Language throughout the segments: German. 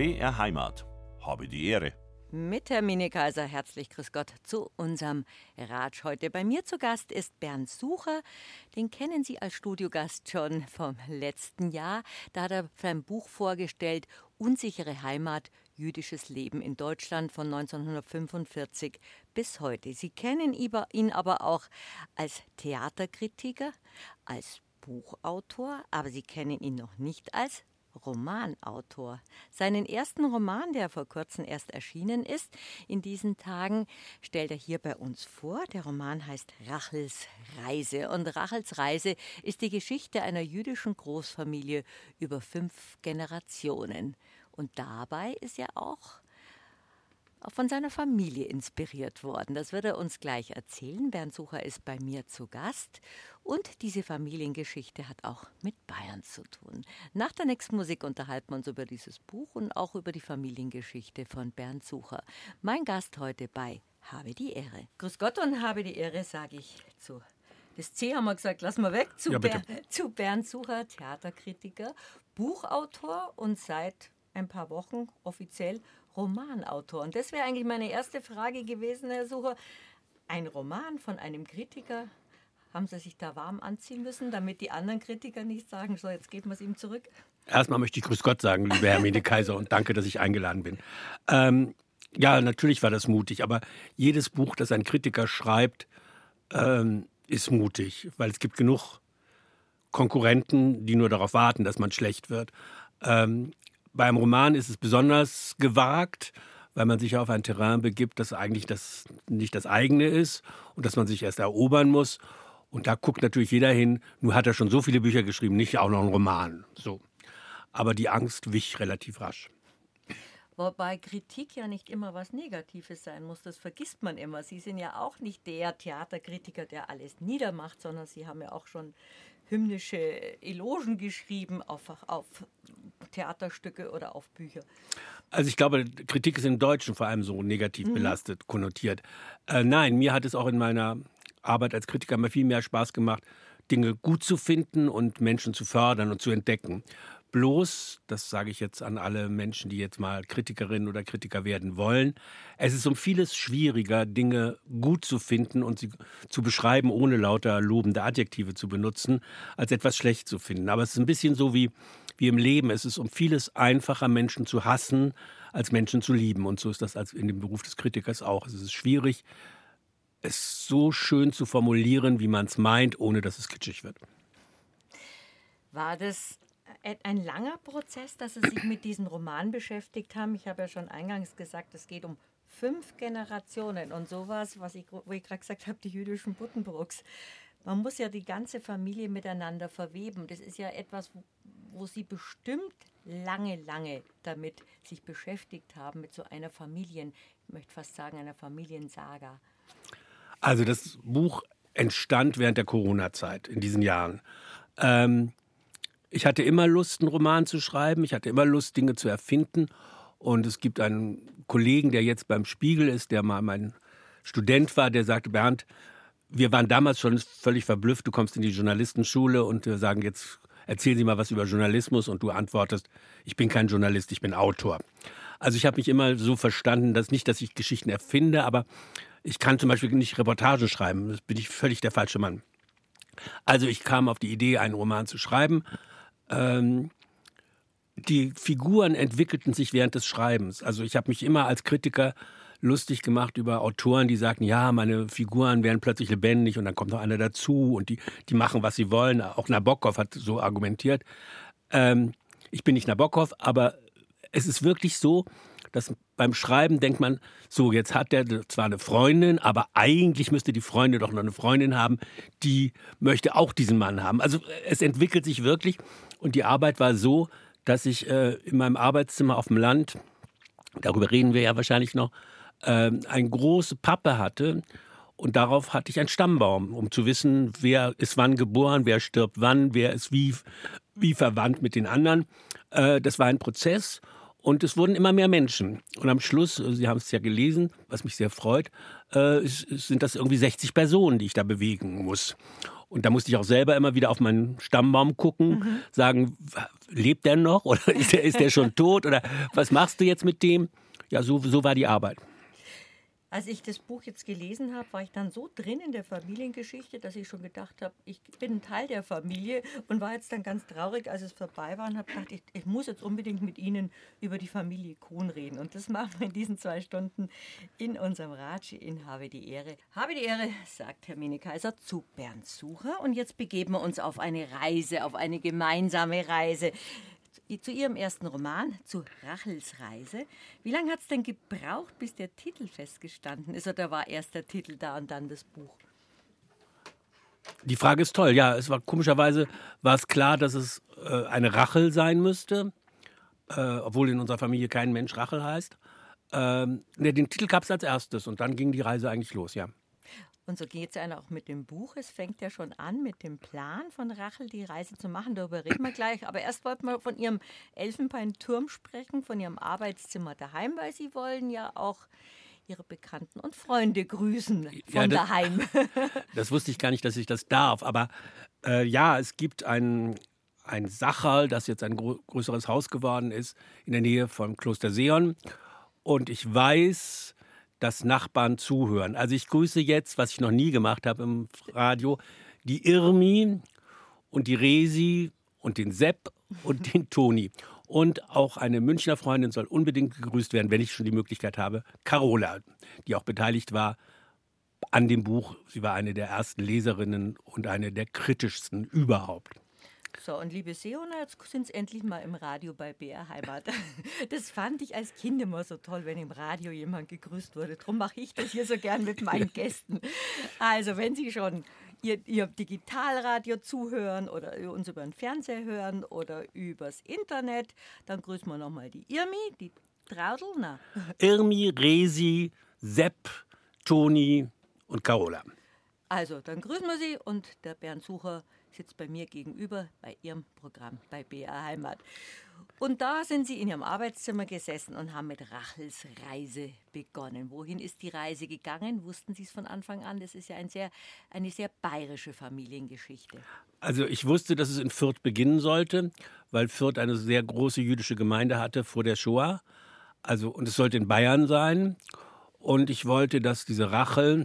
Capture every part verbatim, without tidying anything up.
B R Heimat. Habe die Ehre. Mit Hermine Kaiser, herzlich grüß Gott zu unserem Ratsch. Heute bei mir zu Gast ist Bernd Sucher. Den kennen Sie als Studiogast schon vom letzten Jahr. Da hat er sein Buch vorgestellt, Unsichere Heimat, jüdisches Leben in Deutschland von neunzehnhundertfünfundvierzig bis heute. Sie kennen ihn aber auch als Theaterkritiker, als Buchautor, aber Sie kennen ihn noch nicht als Romanautor. Seinen ersten Roman, der vor kurzem erst erschienen ist, in diesen Tagen stellt er hier bei uns vor. Der Roman heißt Rachels Reise. Und Rachels Reise ist die Geschichte einer jüdischen Großfamilie über fünf Generationen. Und dabei ist er auch von seiner Familie inspiriert worden. Das wird er uns gleich erzählen. Bernd Sucher ist bei mir zu Gast. Und diese Familiengeschichte hat auch mit Bayern zu tun. Nach der nächsten Musik unterhalten wir uns über dieses Buch und auch über die Familiengeschichte von Bernd Sucher. Mein Gast heute bei Habe die Ehre. Grüß Gott und habe die Ehre, sage ich zu. Das C haben wir gesagt, lassen wir weg. Zu, ja, Ber- zu Bernd Sucher, Theaterkritiker, Buchautor und seit ein paar Wochen offiziell Romanautor. Und das wäre eigentlich meine erste Frage gewesen, Herr Sucher. Ein Roman von einem Kritiker, haben Sie sich da warm anziehen müssen, damit die anderen Kritiker nicht sagen, so, jetzt geben wir es ihm zurück? Erstmal möchte ich Grüß Gott sagen, liebe Hermine Kaiser, und danke, dass ich eingeladen bin. Ähm, ja, natürlich war das mutig, aber jedes Buch, das ein Kritiker schreibt, ähm, ist mutig, weil es gibt genug Konkurrenten, die nur darauf warten, dass man schlecht wird. Ähm, Beim Roman ist es besonders gewagt, weil man sich auf ein Terrain begibt, das eigentlich das, nicht das eigene ist und das man sich erst erobern muss. Und da guckt natürlich jeder hin, nur hat er schon so viele Bücher geschrieben, nicht auch noch einen Roman. So. Aber die Angst wich relativ rasch. Wobei Kritik ja nicht immer was Negatives sein muss, das vergisst man immer. Sie sind ja auch nicht der Theaterkritiker, der alles niedermacht, sondern Sie haben ja auch schon hymnische Elogen geschrieben auf, auf Theaterstücke oder auf Bücher. Also ich glaube, Kritik ist im Deutschen vor allem so negativ mhm. belastet, konnotiert. Äh, nein, mir hat es auch in meiner Arbeit als Kritiker immer viel mehr Spaß gemacht, Dinge gut zu finden und Menschen zu fördern und zu entdecken. Bloß, das sage ich jetzt an alle Menschen, die jetzt mal Kritikerinnen oder Kritiker werden wollen, es ist um vieles schwieriger, Dinge gut zu finden und sie zu beschreiben, ohne lauter lobende Adjektive zu benutzen, als etwas schlecht zu finden. Aber es ist ein bisschen so wie, wie im Leben. Es ist um vieles einfacher, Menschen zu hassen, als Menschen zu lieben. Und so ist das als in dem Beruf des Kritikers auch. Es ist schwierig, es so schön zu formulieren, wie man es meint, ohne dass es kitschig wird. War das ein langer Prozess, dass Sie sich mit diesem Roman beschäftigt haben? Ich habe ja schon eingangs gesagt, es geht um fünf Generationen und sowas, was ich, wo ich gerade gesagt habe, die jüdischen Buddenbrooks. Man muss ja die ganze Familie miteinander verweben. Das ist ja etwas, wo Sie bestimmt lange, lange damit sich beschäftigt haben, mit so einer Familien, ich möchte fast sagen, einer Familiensaga. Also das Buch entstand während der Corona-Zeit in diesen Jahren. Ähm, Ich hatte immer Lust, einen Roman zu schreiben. Ich hatte immer Lust, Dinge zu erfinden. Und es gibt einen Kollegen, der jetzt beim Spiegel ist, der mal mein Student war, der sagte, Bernd, wir waren damals schon völlig verblüfft. Du kommst in die Journalistenschule und wir sagen jetzt, erzähl Sie mal was über Journalismus. Und du antwortest, ich bin kein Journalist, ich bin Autor. Also ich habe mich immer so verstanden, dass nicht, dass ich Geschichten erfinde, aber ich kann zum Beispiel nicht Reportagen schreiben. Das bin ich völlig der falsche Mann. Also ich kam auf die Idee, einen Roman zu schreiben. Die Figuren entwickelten sich während des Schreibens. Also ich habe mich immer als Kritiker lustig gemacht über Autoren, die sagten, ja, meine Figuren werden plötzlich lebendig und dann kommt noch einer dazu und die, die machen, was sie wollen. Auch Nabokov hat so argumentiert. Ähm, ich bin nicht Nabokov, aber es ist wirklich so, dass beim Schreiben denkt man, so, jetzt hat der zwar eine Freundin, aber eigentlich müsste die Freundin doch noch eine Freundin haben, die möchte auch diesen Mann haben. Also es entwickelt sich wirklich und die Arbeit war so, dass ich äh, in meinem Arbeitszimmer auf dem Land, darüber reden wir ja wahrscheinlich noch, äh, eine große Pappe hatte und darauf hatte ich einen Stammbaum, um zu wissen, wer ist wann geboren, wer stirbt wann, wer ist wie, wie verwandt mit den anderen. Äh, das war ein Prozess. Und es wurden immer mehr Menschen. Und am Schluss, Sie haben es ja gelesen, was mich sehr freut, äh, sind das irgendwie sechzig Personen, die ich da bewegen muss. Und da musste ich auch selber immer wieder auf meinen Stammbaum gucken, mhm. sagen, lebt der noch oder ist der, ist der schon tot oder was machst du jetzt mit dem? Ja, so, so war die Arbeit. Als ich das Buch jetzt gelesen habe, war ich dann so drin in der Familiengeschichte, dass ich schon gedacht habe, ich bin ein Teil der Familie und war jetzt dann ganz traurig, als es vorbei war und habe gedacht, ich, ich muss jetzt unbedingt mit Ihnen über die Familie Kohn reden. Und das machen wir in diesen zwei Stunden in unserem Ratsch in Habe die Ehre. Habe die Ehre, sagt Hermine Kaiser zu Bernd Sucher. Und jetzt begeben wir uns auf eine Reise, auf eine gemeinsame Reise. Zu Ihrem ersten Roman, zu Rachels Reise. Wie lange hat es denn gebraucht, bis der Titel festgestanden ist? Oder war erst der Titel da und dann das Buch? Die Frage ist toll. Ja, es war komischerweise war es klar, dass es äh, eine Rachel sein müsste, äh, obwohl in unserer Familie kein Mensch Rachel heißt. Ähm, ne, den Titel gab es als erstes und dann ging die Reise eigentlich los, ja. Und so geht es ja auch mit dem Buch. Es fängt ja schon an mit dem Plan von Rachel, die Reise zu machen. Darüber reden wir gleich. Aber erst wollten wir von Ihrem Elfenbeinturm sprechen, von Ihrem Arbeitszimmer daheim, weil Sie wollen ja auch Ihre Bekannten und Freunde grüßen von ja, das, daheim. Das wusste ich gar nicht, dass ich das darf. Aber äh, ja, es gibt ein, ein Sacherl, das jetzt ein gro- größeres Haus geworden ist, in der Nähe vom Kloster Seon. Und ich weiß, dass Nachbarn zuhören. Also ich grüße jetzt, was ich noch nie gemacht habe im Radio, die Irmi und die Resi und den Sepp und den Toni. Und auch eine Münchner Freundin soll unbedingt gegrüßt werden, wenn ich schon die Möglichkeit habe, Carola, die auch beteiligt war an dem Buch. Sie war eine der ersten Leserinnen und eine der kritischsten überhaupt. So, und liebe Seehoner, jetzt sind Sie endlich mal im Radio bei B R Heimat. Das fand ich als Kind immer so toll, wenn im Radio jemand gegrüßt wurde. Darum mache ich das hier so gern mit meinen Gästen. Also, wenn Sie schon Ihr, Ihr Digitalradio zuhören oder uns über den Fernseher hören oder übers Internet, dann grüßen wir nochmal die Irmi, die Traudel. Na. Irmi, Resi, Sepp, Toni und Carola. Also, dann grüßen wir Sie und der Bernd Sucher sitzt bei mir gegenüber bei Ihrem Programm bei B R Heimat. Und da sind Sie in Ihrem Arbeitszimmer gesessen und haben mit Rachels Reise begonnen. Wohin ist die Reise gegangen? Wussten Sie es von Anfang an? Das ist ja ein sehr, eine sehr bayerische Familiengeschichte. Also ich wusste, dass es in Fürth beginnen sollte, weil Fürth eine sehr große jüdische Gemeinde hatte vor der Shoah. Also, und es sollte in Bayern sein. Und ich wollte, dass diese Rachel,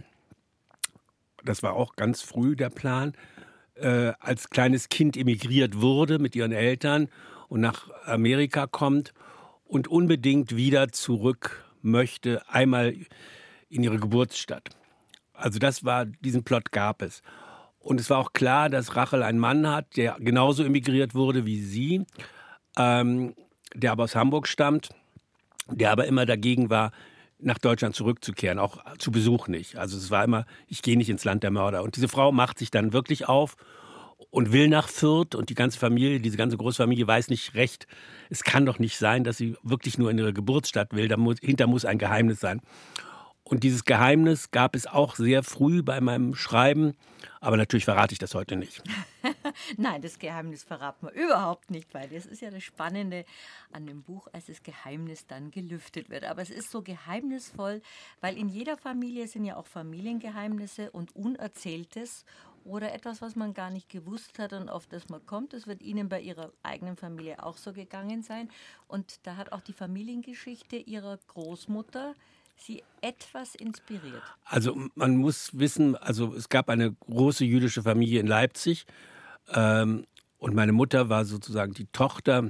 das war auch ganz früh der Plan, äh, als kleines Kind emigriert wurde mit ihren Eltern und nach Amerika kommt und unbedingt wieder zurück möchte, einmal in ihre Geburtsstadt. Also das war, diesen Plot gab es. Und es war auch klar, dass Rachel einen Mann hat, der genauso emigriert wurde wie sie, ähm, der aber aus Hamburg stammt, der aber immer dagegen war, nach Deutschland zurückzukehren, auch zu Besuch nicht. Also es war immer, ich gehe nicht ins Land der Mörder. Und diese Frau macht sich dann wirklich auf und will nach Fürth und die ganze Familie, diese ganze Großfamilie weiß nicht recht. Es kann doch nicht sein, dass sie wirklich nur in ihre Geburtsstadt will. Dahinter muss ein Geheimnis sein. Und dieses Geheimnis gab es auch sehr früh bei meinem Schreiben. Aber natürlich verrate ich das heute nicht. Nein, das Geheimnis verraten wir überhaupt nicht, weil das ist ja das Spannende an dem Buch, als das Geheimnis dann gelüftet wird. Aber es ist so geheimnisvoll, weil in jeder Familie sind ja auch Familiengeheimnisse und Unerzähltes oder etwas, was man gar nicht gewusst hat und auf das man kommt. Das wird Ihnen bei Ihrer eigenen Familie auch so gegangen sein. Und da hat auch die Familiengeschichte Ihrer Großmutter Sie etwas inspiriert? Also man muss wissen, also es gab eine große jüdische Familie in Leipzig ähm, und meine Mutter war sozusagen die Tochter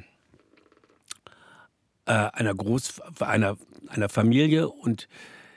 äh, einer, Groß, einer, einer Familie und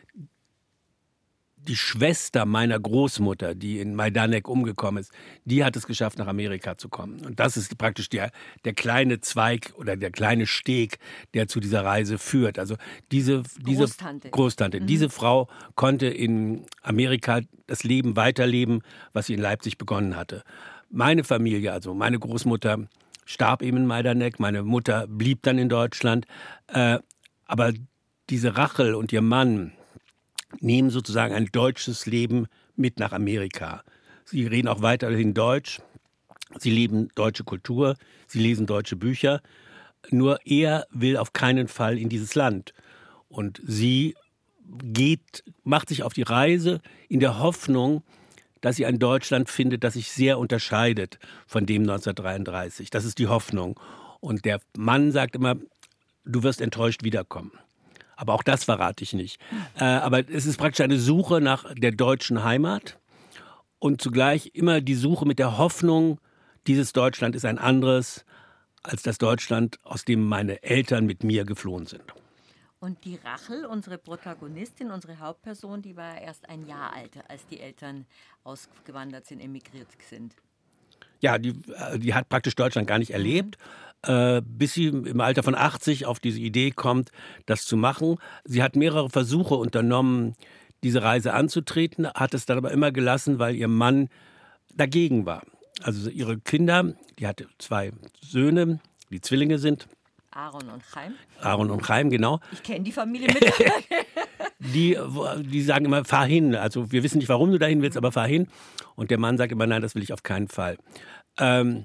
die Schwester meiner Großmutter, die in Majdanek umgekommen ist, die hat es geschafft, nach Amerika zu kommen. Und das ist praktisch der, der kleine Zweig oder der kleine Steg, der zu dieser Reise führt. Also diese, diese Großtante, Großtante, mhm. diese Frau konnte in Amerika das Leben weiterleben, was sie in Leipzig begonnen hatte. Meine Familie, also meine Großmutter, starb eben in Majdanek, meine Mutter blieb dann in Deutschland. Äh, aber diese Rachel und ihr Mann nehmen sozusagen ein deutsches Leben mit nach Amerika. Sie reden auch weiterhin Deutsch, sie leben deutsche Kultur, sie lesen deutsche Bücher. Nur er will auf keinen Fall in dieses Land. Und sie geht, macht sich auf die Reise in der Hoffnung, dass sie ein Deutschland findet, das sich sehr unterscheidet von dem neunzehnhundertdreiunddreißig. Das ist die Hoffnung. Und der Mann sagt immer, du wirst enttäuscht wiederkommen. Aber auch das verrate ich nicht. Äh, aber es ist praktisch eine Suche nach der deutschen Heimat und zugleich immer die Suche mit der Hoffnung, dieses Deutschland ist ein anderes als das Deutschland, aus dem meine Eltern mit mir geflohen sind. Und die Rachel, unsere Protagonistin, unsere Hauptperson, die war erst ein Jahr alt, als die Eltern ausgewandert sind, emigriert sind. Ja, die, die hat praktisch Deutschland gar nicht erlebt, mhm. äh, bis sie im Alter von achtzig auf diese Idee kommt, das zu machen. Sie hat mehrere Versuche unternommen, diese Reise anzutreten, hat es dann aber immer gelassen, weil ihr Mann dagegen war. Also ihre Kinder, die hatte zwei Söhne, die Zwillinge sind. Aaron und Chaim. Aaron und Chaim, genau. Ich kenne die Familie mit. die, die sagen immer, fahr hin. Also wir wissen nicht, warum du dahin willst, aber fahr hin. Und der Mann sagt immer, nein, das will ich auf keinen Fall. Ähm,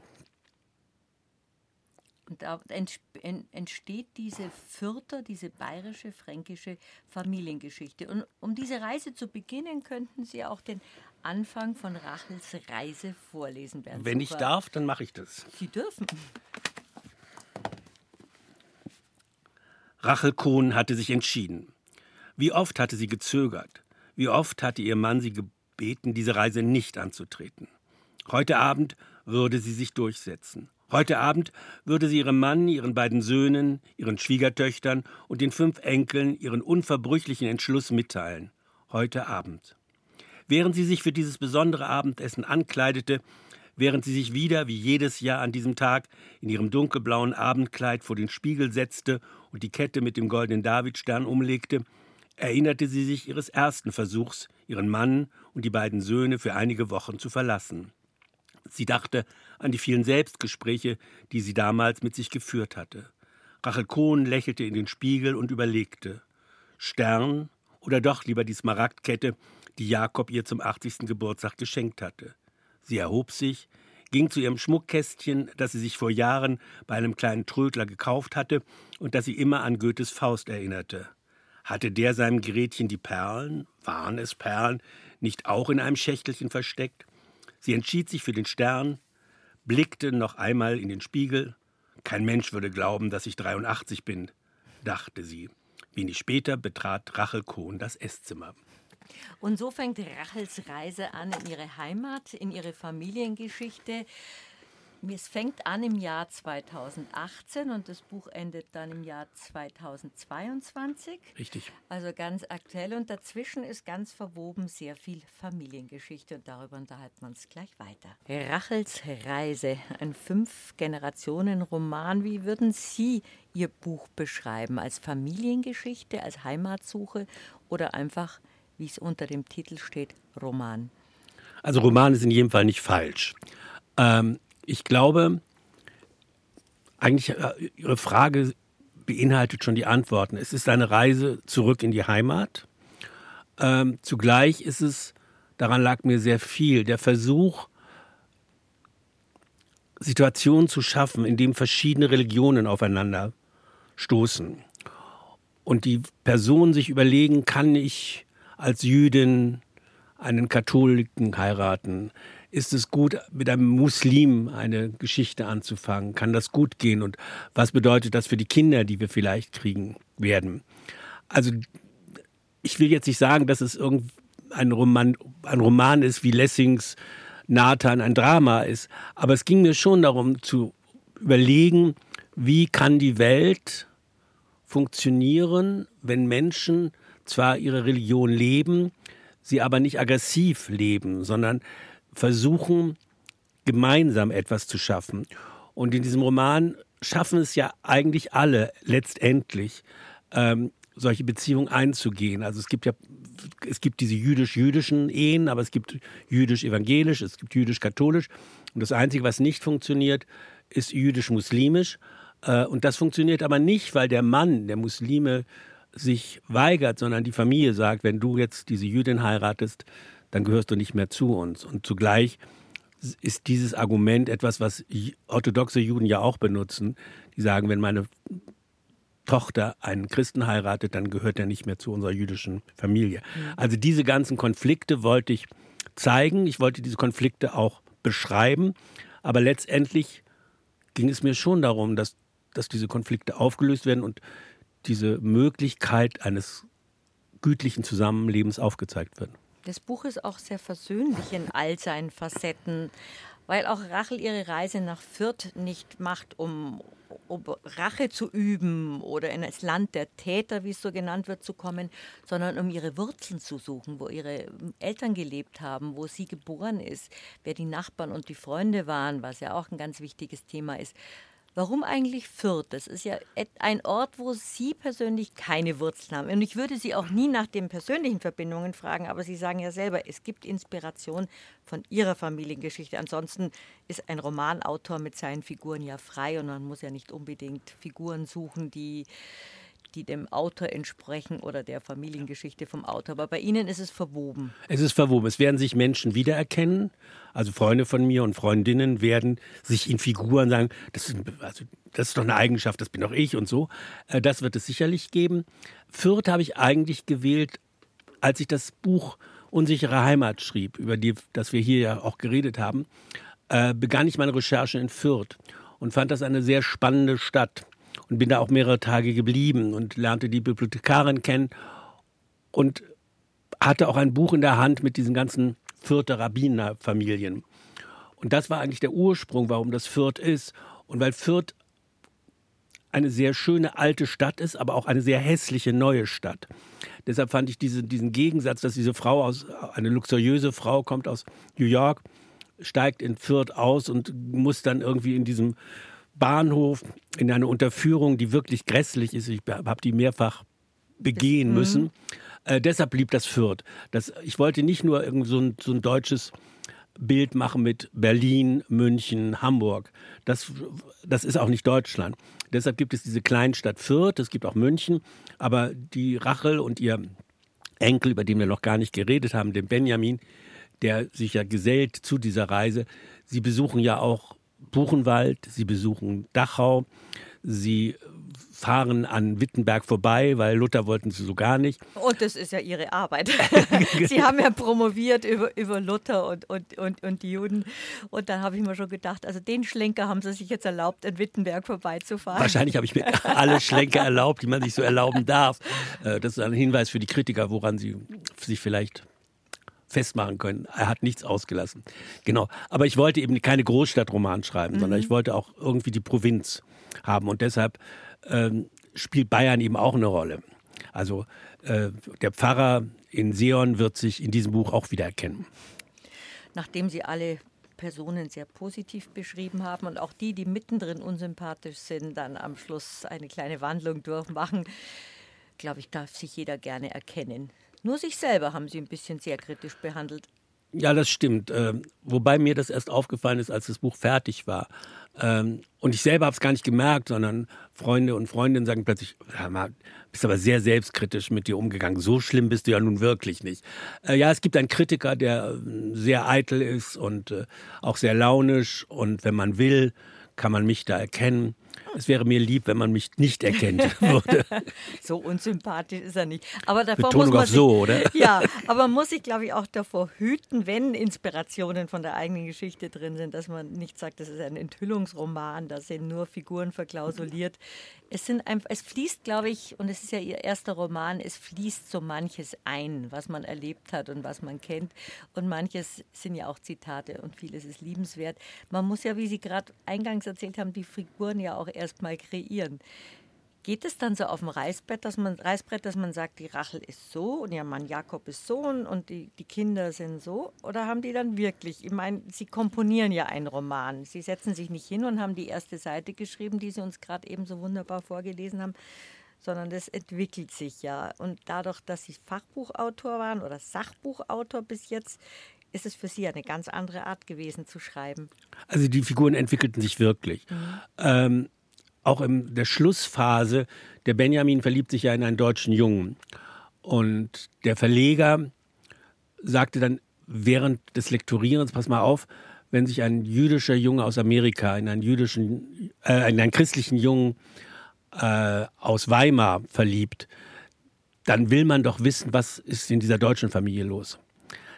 Und da entsteht diese Fürther, diese bayerische, fränkische Familiengeschichte. Und um diese Reise zu beginnen, könnten Sie auch den Anfang von Rachels Reise vorlesen, Bernd Wenn ich Sucher. darf, dann mache ich das. Sie dürfen. Rachel Cohn hatte sich entschieden. Wie oft hatte sie gezögert? Wie oft hatte ihr Mann sie gebeten, diese Reise nicht anzutreten? Heute Abend würde sie sich durchsetzen. Heute Abend würde sie ihrem Mann, ihren beiden Söhnen, ihren Schwiegertöchtern und den fünf Enkeln ihren unverbrüchlichen Entschluss mitteilen. Heute Abend. Während sie sich für dieses besondere Abendessen ankleidete, während sie sich wieder, wie jedes Jahr an diesem Tag, in ihrem dunkelblauen Abendkleid vor den Spiegel setzte und die Kette mit dem goldenen Davidstern umlegte, erinnerte sie sich ihres ersten Versuchs, ihren Mann und die beiden Söhne für einige Wochen zu verlassen. Sie dachte an die vielen Selbstgespräche, die sie damals mit sich geführt hatte. Rachel Cohn lächelte in den Spiegel und überlegte. Stern oder doch lieber die Smaragdkette, die Jakob ihr zum achtzigsten Geburtstag geschenkt hatte. Sie erhob sich, ging zu ihrem Schmuckkästchen, das sie sich vor Jahren bei einem kleinen Trödler gekauft hatte und das sie immer an Goethes Faust erinnerte. Hatte der seinem Gerätchen die Perlen, waren es Perlen, nicht auch in einem Schächtelchen versteckt? Sie entschied sich für den Stern, blickte noch einmal in den Spiegel. Kein Mensch würde glauben, dass ich dreiundachtzig bin, dachte sie. Wenig später betrat Rachel Cohn das Esszimmer. Und so fängt Rachels Reise an in ihre Heimat, in ihre Familiengeschichte. Es fängt an im Jahr zweitausendachtzehn und das Buch endet dann im Jahr zweitausendzweiundzwanzig. Richtig. Also ganz aktuell und dazwischen ist ganz verwoben sehr viel Familiengeschichte und darüber unterhalten wir uns gleich weiter. Rachels Reise, ein Fünf-Generationen-Roman. Wie würden Sie Ihr Buch beschreiben? Als Familiengeschichte, als Heimatsuche oder einfach, wie es unter dem Titel steht, Roman? Also Roman ist in jedem Fall nicht falsch. Ähm, Ich glaube, eigentlich äh, Ihre Frage beinhaltet schon die Antworten. Es ist eine Reise zurück in die Heimat. Ähm, zugleich ist es, daran lag mir sehr viel, der Versuch, Situationen zu schaffen, in denen verschiedene Religionen aufeinander stoßen. Und die Personen sich überlegen, kann ich als Jüdin einen Katholiken heiraten? Ist es gut, mit einem Muslim eine Geschichte anzufangen? Kann das gut gehen? Und was bedeutet das für die Kinder, die wir vielleicht kriegen werden? Also ich will jetzt nicht sagen, dass es irgend ein Roman, ein Roman ist, wie Lessings Nathan ein Drama ist. Aber es ging mir schon darum zu überlegen, wie kann die Welt funktionieren, wenn Menschen zwar ihre Religion leben, sie aber nicht aggressiv leben, sondern versuchen, gemeinsam etwas zu schaffen. Und in diesem Roman schaffen es ja eigentlich alle letztendlich, ähm, solche Beziehungen einzugehen. Also es gibt ja, es gibt diese jüdisch-jüdischen Ehen, aber es gibt jüdisch-evangelisch, es gibt jüdisch-katholisch. Und das Einzige, was nicht funktioniert, ist jüdisch-muslimisch. Äh, und das funktioniert aber nicht, weil der Mann der Muslime sich weigert, sondern die Familie sagt, wenn du jetzt diese Jüdin heiratest, dann gehörst du nicht mehr zu uns. Und zugleich ist dieses Argument etwas, was orthodoxe Juden ja auch benutzen. Die sagen, wenn meine Tochter einen Christen heiratet, dann gehört er nicht mehr zu unserer jüdischen Familie. Mhm. Also diese ganzen Konflikte wollte ich zeigen, ich wollte diese Konflikte auch beschreiben, aber letztendlich ging es mir schon darum, dass, dass diese Konflikte aufgelöst werden und diese Möglichkeit eines gütlichen Zusammenlebens aufgezeigt wird. Das Buch ist auch sehr versöhnlich in all seinen Facetten, weil auch Rachel ihre Reise nach Fürth nicht macht, um, um Rache zu üben oder in das Land der Täter, wie es so genannt wird, zu kommen, sondern um ihre Wurzeln zu suchen, wo ihre Eltern gelebt haben, wo sie geboren ist, wer die Nachbarn und die Freunde waren, was ja auch ein ganz wichtiges Thema ist. Warum eigentlich Fürth? Das ist ja ein Ort, wo Sie persönlich keine Wurzeln haben. Und ich würde Sie auch nie nach den persönlichen Verbindungen fragen, aber Sie sagen ja selber, es gibt Inspiration von Ihrer Familiengeschichte. Ansonsten ist ein Romanautor mit seinen Figuren ja frei und man muss ja nicht unbedingt Figuren suchen, die, die dem Autor entsprechen oder der Familiengeschichte vom Autor. Aber bei Ihnen ist es verwoben. Es ist verwoben. Es werden sich Menschen wiedererkennen. Also Freunde von mir und Freundinnen werden sich in Figuren sagen, das ist, also, das ist doch eine Eigenschaft, das bin doch ich und so. Das wird es sicherlich geben. Fürth habe ich eigentlich gewählt, als ich das Buch Unsichere Heimat schrieb, über die, das wir hier ja auch geredet haben, äh, begann ich meine Recherche in Fürth und fand das eine sehr spannende Stadt und bin da auch mehrere Tage geblieben und lernte die Bibliothekarin kennen und hatte auch ein Buch in der Hand mit diesen ganzen Fürther Rabbinerfamilien. Und das war eigentlich der Ursprung, warum das Fürth ist. Und weil Fürth eine sehr schöne alte Stadt ist, aber auch eine sehr hässliche neue Stadt. Deshalb fand ich diese, diesen Gegensatz, dass diese Frau, aus, eine luxuriöse Frau, kommt aus New York, steigt in Fürth aus und muss dann irgendwie in diesem Bahnhof in eine Unterführung, die wirklich grässlich ist. Ich habe die mehrfach begehen müssen. Mhm. Äh, deshalb blieb das Fürth. Das, ich wollte nicht nur irgend so ein, so ein deutsches Bild machen mit Berlin, München, Hamburg. Das, das ist auch nicht Deutschland. Deshalb gibt es diese Kleinstadt Fürth, es gibt auch München. Aber die Rachel und ihr Enkel, über den wir noch gar nicht geredet haben, den Benjamin, der sich ja gesellt zu dieser Reise, sie besuchen ja auch Buchenwald, sie besuchen Dachau, sie fahren an Wittenberg vorbei, weil Luther wollten sie so gar nicht. Und das ist ja ihre Arbeit. Sie haben ja promoviert über, über Luther und, und, und, und die Juden. Und dann habe ich mir schon gedacht, also den Schlenker haben sie sich jetzt erlaubt, an Wittenberg vorbeizufahren. Wahrscheinlich habe ich mir alle Schlenker erlaubt, die man sich so erlauben darf. Das ist ein Hinweis für die Kritiker, woran sie sich vielleicht festmachen können. Er hat nichts ausgelassen. Genau. Aber ich wollte eben keine Großstadtroman schreiben, mhm. sondern ich wollte auch irgendwie die Provinz haben. Und deshalb ähm, spielt Bayern eben auch eine Rolle. Also äh, der Pfarrer in Seeon wird sich in diesem Buch auch wiedererkennen. Nachdem Sie alle Personen sehr positiv beschrieben haben und auch die, die mittendrin unsympathisch sind, dann am Schluss eine kleine Wandlung durchmachen, glaube ich, darf sich jeder gerne erkennen. Nur sich selber haben Sie ein bisschen sehr kritisch behandelt. Ja, das stimmt. Ähm, wobei mir das erst aufgefallen ist, als das Buch fertig war. Ähm, und ich selber habe es gar nicht gemerkt, sondern Freunde und Freundinnen sagen plötzlich, ja, bist aber sehr selbstkritisch mit dir umgegangen. So schlimm bist du ja nun wirklich nicht. Äh, ja, es gibt einen Kritiker, der äh, sehr eitel ist und äh, auch sehr launisch. Und wenn man will, kann man mich da erkennen. Es wäre mir lieb, wenn man mich nicht erkennen würde. So unsympathisch ist er nicht. Aber davor Betonung muss man auf so, oder? Ja, aber man muss sich, glaube ich, auch davor hüten, wenn Inspirationen von der eigenen Geschichte drin sind, dass man nicht sagt, das ist ein Enthüllungsroman, da sind nur Figuren verklausuliert. Es sind einfach, es fließt, glaube ich, und es ist ja Ihr erster Roman, es fließt so manches ein, was man erlebt hat und was man kennt. Und manches sind ja auch Zitate und vieles ist liebenswert. Man muss ja, wie Sie gerade eingangs erzählt haben, die Figuren ja auch erst mal kreieren. Geht es dann so auf dem Reißbrett, dass man, Reißbrett, dass man sagt, die Rachel ist so und ihr Mann Jakob ist so und die, die Kinder sind so? Oder haben die dann wirklich, ich meine, Sie komponieren ja einen Roman. Sie setzen sich nicht hin und haben die erste Seite geschrieben, die Sie uns gerade eben so wunderbar vorgelesen haben, sondern das entwickelt sich ja. Und dadurch, dass Sie Fachbuchautor waren oder Sachbuchautor bis jetzt, ist es für Sie eine ganz andere Art gewesen zu schreiben. Also die Figuren entwickelten sich wirklich. Mhm. Ähm, Auch in der Schlussphase, der Benjamin verliebt sich ja in einen deutschen Jungen. Und der Verleger sagte dann während des Lektorierens, pass mal auf, wenn sich ein jüdischer Junge aus Amerika in einen, jüdischen, äh, in einen christlichen Jungen äh, aus Weimar verliebt, dann will man doch wissen, was ist in dieser deutschen Familie los.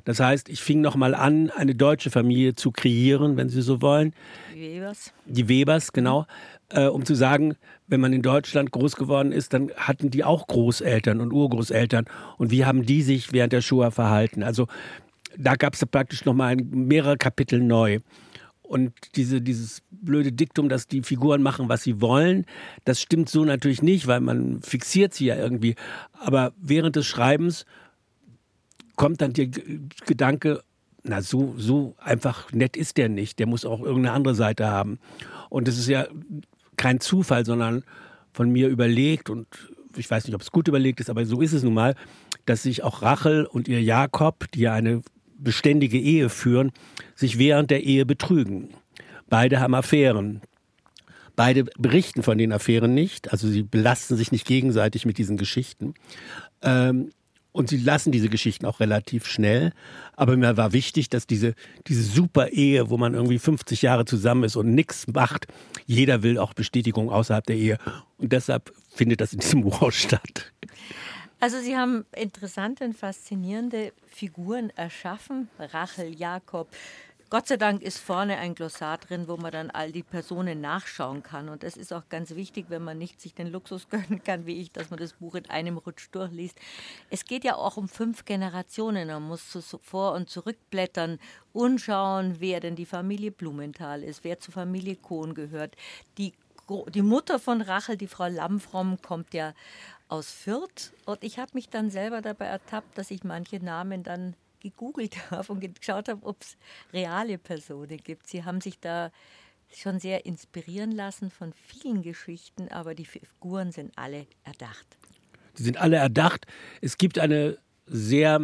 Das heißt, ich fing nochmal an, eine deutsche Familie zu kreieren, wenn Sie so wollen. Die Webers. Die Webers, genau. Äh, um zu sagen, wenn man in Deutschland groß geworden ist, dann hatten die auch Großeltern und Urgroßeltern. Und wie haben die sich während der Shoah verhalten? Also da gab es praktisch nochmal mehrere Kapitel neu. Und diese, dieses blöde Diktum, dass die Figuren machen, was sie wollen, das stimmt so natürlich nicht, weil man fixiert sie ja irgendwie. Aber während des Schreibens kommt dann der G- Gedanke, na so, so einfach nett ist der nicht, der muss auch irgendeine andere Seite haben. Und es ist ja kein Zufall, sondern von mir überlegt, und ich weiß nicht, ob es gut überlegt ist, aber so ist es nun mal, dass sich auch Rachel und ihr Jakob, die ja eine beständige Ehe führen, sich während der Ehe betrügen. Beide haben Affären. Beide berichten von den Affären nicht, also sie belasten sich nicht gegenseitig mit diesen Geschichten. Ähm, Und sie lassen diese Geschichten auch relativ schnell. Aber mir war wichtig, dass diese, diese super Ehe, wo man irgendwie fünfzig Jahre zusammen ist und nichts macht, jeder will auch Bestätigung außerhalb der Ehe. Und deshalb findet das in diesem Buch auch statt. Also Sie haben interessante und faszinierende Figuren erschaffen. Rachel, Jakob. Gott sei Dank ist vorne ein Glossar drin, wo man dann all die Personen nachschauen kann. Und das ist auch ganz wichtig, wenn man nicht sich den Luxus gönnen kann, wie ich, dass man das Buch in einem Rutsch durchliest. Es geht ja auch um fünf Generationen. Man muss so vor- und zurückblättern und schauen, wer denn die Familie Blumenthal ist, wer zur Familie Kohn gehört. Die, die Mutter von Rachel, die Frau Lammfromm, kommt ja aus Fürth. Und ich habe mich dann selber dabei ertappt, dass ich manche Namen dann gegoogelt habe und geschaut habe, ob es reale Personen gibt. Sie haben sich da schon sehr inspirieren lassen von vielen Geschichten, aber die Figuren sind alle erdacht. Die sind alle erdacht. Es gibt eine sehr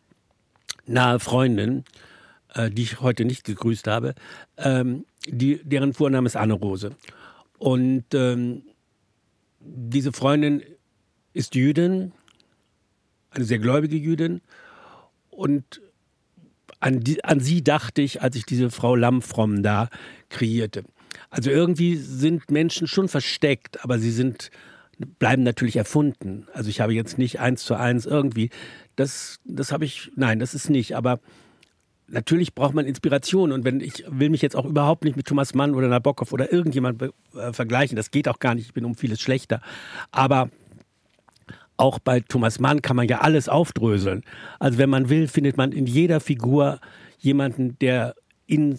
nahe Freundin, äh, die ich heute nicht gegrüßt habe, ähm, die, deren Vorname ist Anne-Rose. Und ähm, diese Freundin ist Jüdin, eine sehr gläubige Jüdin. Und an, die, an sie dachte ich, als ich diese Frau Lammfromm da kreierte. Also irgendwie sind Menschen schon versteckt, aber sie sind, bleiben natürlich erfunden. Also ich habe jetzt nicht eins zu eins irgendwie, das, das habe ich, nein, das ist nicht. Aber natürlich braucht man Inspiration. Und wenn ich will mich jetzt auch überhaupt nicht mit Thomas Mann oder Nabokov oder irgendjemand äh, vergleichen, das geht auch gar nicht, ich bin um vieles schlechter. Aber auch bei Thomas Mann kann man ja alles aufdröseln. Also wenn man will, findet man in jeder Figur jemanden, der, in,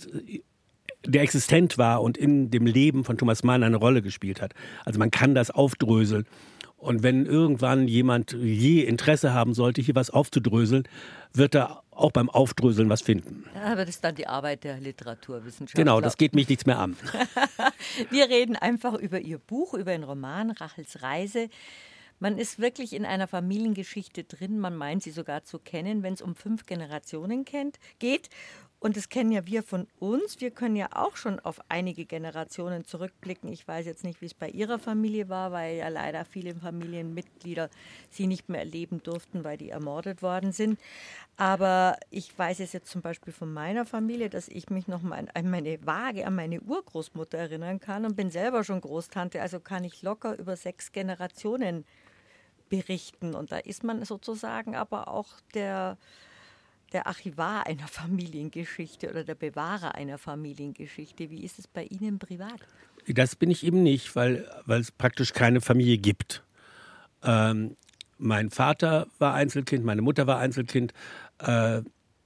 der existent war und in dem Leben von Thomas Mann eine Rolle gespielt hat. Also man kann das aufdröseln. Und wenn irgendwann jemand je Interesse haben sollte, hier was aufzudröseln, wird er auch beim Aufdröseln was finden. Ja, aber das ist dann die Arbeit der Literaturwissenschaftler. Genau, das geht mich nichts mehr an. Wir reden einfach über Ihr Buch, über den Roman Rachels Reise. Man ist wirklich in einer Familiengeschichte drin, man meint sie sogar zu kennen, wenn es um fünf Generationen kennt, geht. Und das kennen ja wir von uns. Wir können ja auch schon auf einige Generationen zurückblicken. Ich weiß jetzt nicht, wie es bei Ihrer Familie war, weil ja leider viele Familienmitglieder Sie nicht mehr erleben durften, weil die ermordet worden sind. Aber ich weiß es jetzt zum Beispiel von meiner Familie, dass ich mich noch mal an meine vage, an meine Urgroßmutter erinnern kann und bin selber schon Großtante. Also kann ich locker über sechs Generationen berichten. Und da ist man sozusagen aber auch der, der Archivar einer Familiengeschichte oder der Bewahrer einer Familiengeschichte. Wie ist es bei Ihnen privat? Das bin ich eben nicht, weil, weil es praktisch keine Familie gibt. Ähm, mein Vater war Einzelkind, meine Mutter war Einzelkind. Äh,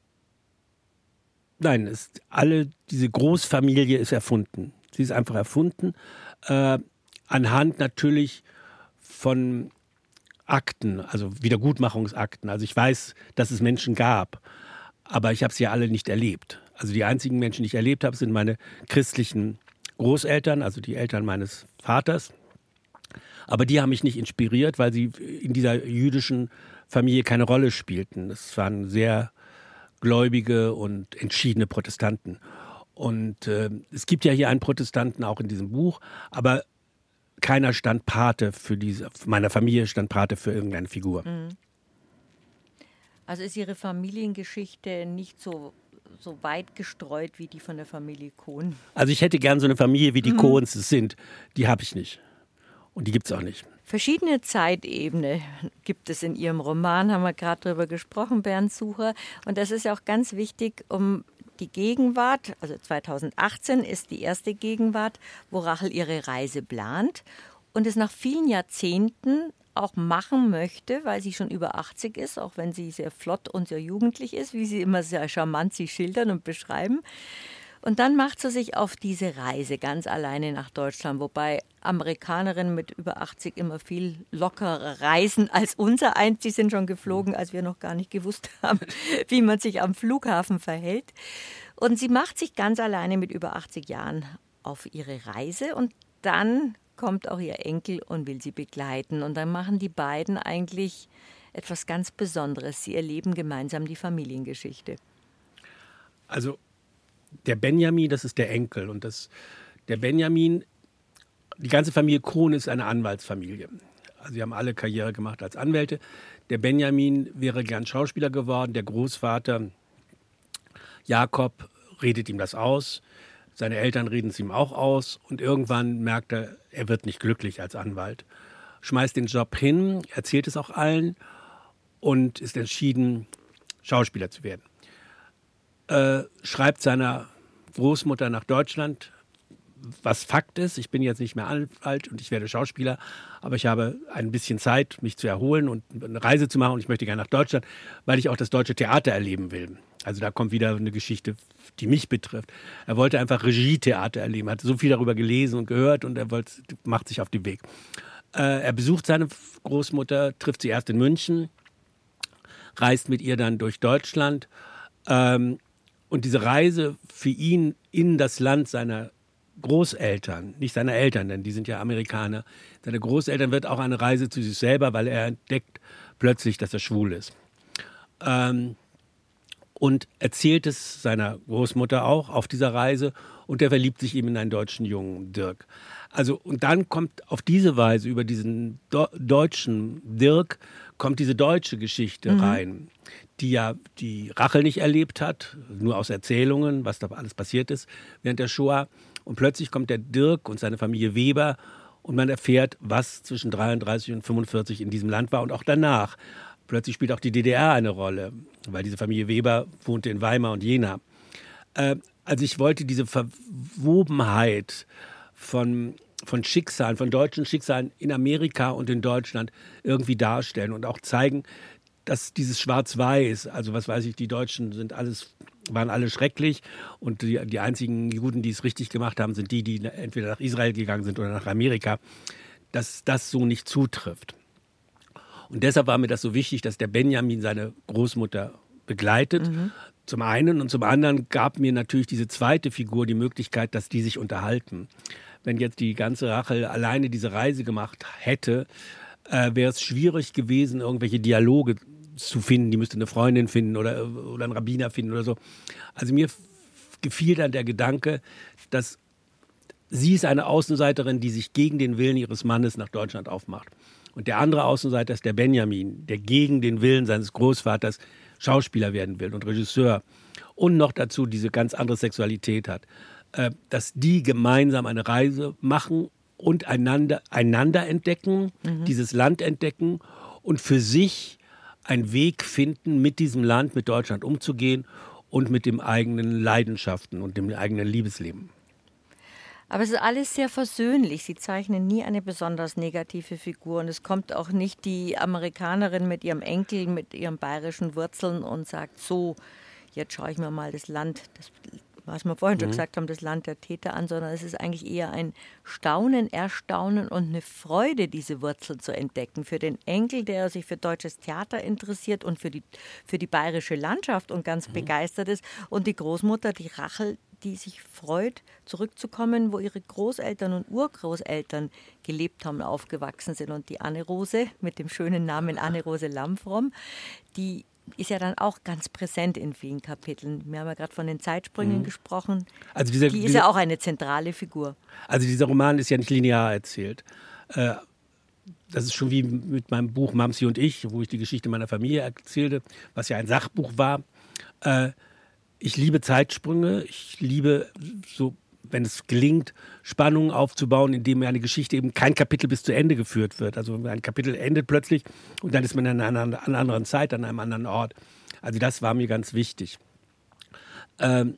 nein, es, alle, diese Großfamilie ist erfunden. Sie ist einfach erfunden. Äh, anhand natürlich von Akten, also Wiedergutmachungsakten. Also ich weiß, dass es Menschen gab, aber ich habe sie ja alle nicht erlebt. Also die einzigen Menschen, die ich erlebt habe, sind meine christlichen Großeltern, also die Eltern meines Vaters. Aber die haben mich nicht inspiriert, weil sie in dieser jüdischen Familie keine Rolle spielten. Es waren sehr gläubige und entschiedene Protestanten. Und äh, es gibt ja hier einen Protestanten auch in diesem Buch, aber keiner stand Pate für diese, meiner Familie stand Pate für irgendeine Figur. Also ist Ihre Familiengeschichte nicht so, so weit gestreut wie die von der Familie Kohn? Also ich hätte gern so eine Familie, wie die mhm. Kohns es sind. Die habe ich nicht. Und die gibt es auch nicht. Verschiedene Zeitebenen gibt es in Ihrem Roman, haben wir gerade darüber gesprochen, Bernd Sucher. Und das ist ja auch ganz wichtig, um die Gegenwart, also zweitausendachtzehn ist die erste Gegenwart, wo Rachel ihre Reise plant und es nach vielen Jahrzehnten auch machen möchte, weil sie schon über achtzig ist, auch wenn sie sehr flott und sehr jugendlich ist, wie sie immer sehr charmant sie schildern und beschreiben. Und dann macht sie sich auf diese Reise ganz alleine nach Deutschland, wobei Amerikanerinnen mit über achtzig immer viel lockerer reisen als unser eins. Die sind schon geflogen, als wir noch gar nicht gewusst haben, wie man sich am Flughafen verhält. Und sie macht sich ganz alleine mit über achtzig Jahren auf ihre Reise und dann kommt auch ihr Enkel und will sie begleiten. Und dann machen die beiden eigentlich etwas ganz Besonderes. Sie erleben gemeinsam die Familiengeschichte. Also der Benjamin, das ist der Enkel. Und das, der Benjamin, die ganze Familie Krohn ist eine Anwaltsfamilie. Also sie haben alle Karriere gemacht als Anwälte. Der Benjamin wäre gern Schauspieler geworden. Der Großvater Jakob redet ihm das aus. Seine Eltern reden es ihm auch aus. Und irgendwann merkt er, er wird nicht glücklich als Anwalt. Schmeißt den Job hin, erzählt es auch allen und ist entschieden, Schauspieler zu werden. Äh, schreibt seiner Großmutter nach Deutschland, was Fakt ist. Ich bin jetzt nicht mehr alt und ich werde Schauspieler, aber ich habe ein bisschen Zeit, mich zu erholen und eine Reise zu machen und ich möchte gerne nach Deutschland, weil ich auch das deutsche Theater erleben will. Also da kommt wieder eine Geschichte, die mich betrifft. Er wollte einfach Regietheater erleben, hat so viel darüber gelesen und gehört und er wollte, macht sich auf den Weg. Äh, er besucht seine Großmutter, trifft sie erst in München, reist mit ihr dann durch Deutschland. Ähm, und diese Reise für ihn in das Land seiner Großeltern, nicht seiner Eltern, denn die sind ja Amerikaner, seine Großeltern wird auch eine Reise zu sich selber, weil er entdeckt plötzlich, dass er schwul ist. Ähm, und erzählt es seiner Großmutter auch auf dieser Reise und er verliebt sich eben in einen deutschen Jungen, Dirk. Also, und dann kommt auf diese Weise über diesen Do- deutschen Dirk, kommt diese deutsche Geschichte mhm. rein, die ja die Rachel nicht erlebt hat, nur aus Erzählungen, was da alles passiert ist während der Shoah. Und plötzlich kommt der Dirk und seine Familie Weber und man erfährt, was zwischen dreiunddreißig und fünfundvierzig in diesem Land war und auch danach. Plötzlich spielt auch die D D R eine Rolle, weil diese Familie Weber wohnte in Weimar und Jena. Äh, also ich wollte diese Verwobenheit von, von Schicksalen, von deutschen Schicksalen in Amerika und in Deutschland irgendwie darstellen und auch zeigen, dass dieses Schwarz-Weiß, also was weiß ich, die Deutschen sind alles, waren alle schrecklich und die, die einzigen Juden, die es richtig gemacht haben, sind die, die entweder nach Israel gegangen sind oder nach Amerika, dass das so nicht zutrifft. Und deshalb war mir das so wichtig, dass der Benjamin seine Großmutter begleitet, mhm. zum einen. Und zum anderen gab mir natürlich diese zweite Figur die Möglichkeit, dass die sich unterhalten. Wenn jetzt die ganze Rachel alleine diese Reise gemacht hätte, äh, wäre es schwierig gewesen, irgendwelche Dialoge zu finden. Die müsste eine Freundin finden oder, oder einen Rabbiner finden oder so. Also mir f- gefiel dann der Gedanke, dass sie ist eine Außenseiterin, die sich gegen den Willen ihres Mannes nach Deutschland aufmacht. Und der andere Außenseiter ist der Benjamin, der gegen den Willen seines Großvaters Schauspieler werden will und Regisseur. Und noch dazu diese ganz andere Sexualität hat. Äh, dass die gemeinsam eine Reise machen und einander, einander entdecken, mhm. dieses Land entdecken und für sich einen Weg finden, mit diesem Land, mit Deutschland umzugehen und mit den eigenen Leidenschaften und dem eigenen Liebesleben. Aber es ist alles sehr versöhnlich. Sie zeichnen nie eine besonders negative Figur. Und es kommt auch nicht die Amerikanerin mit ihrem Enkel, mit ihren bayerischen Wurzeln und sagt, so, jetzt schaue ich mir mal das Land, das, was wir vorhin schon mhm. gesagt haben, das Land der Täter an, sondern es ist eigentlich eher ein Staunen, Erstaunen und eine Freude, diese Wurzeln zu entdecken. Für den Enkel, der sich für deutsches Theater interessiert und für die, für die bayerische Landschaft und ganz mhm. begeistert ist. Und die Großmutter, die Rachel, die sich freut, zurückzukommen, wo ihre Großeltern und Urgroßeltern gelebt haben, aufgewachsen sind. Und die Anne-Rose mit dem schönen Namen Anne-Rose Lamfrom, die ist ja dann auch ganz präsent in vielen Kapiteln. Wir haben ja gerade von den Zeitsprüngen mhm. gesprochen. Also dieser, die ist dieser, ja auch eine zentrale Figur. Also dieser Roman ist ja nicht linear erzählt. Äh, das ist schon wie mit meinem Buch Mamsi und ich, wo ich die Geschichte meiner Familie erzählte, was ja ein Sachbuch war. Äh, Ich liebe Zeitsprünge, ich liebe so wenn es gelingt, Spannungen aufzubauen, indem eine Geschichte eben kein Kapitel bis zu Ende geführt wird. Also ein Kapitel endet plötzlich und dann ist man in einer, einer anderen Zeit, an einem anderen Ort. Also das war mir ganz wichtig. Ähm,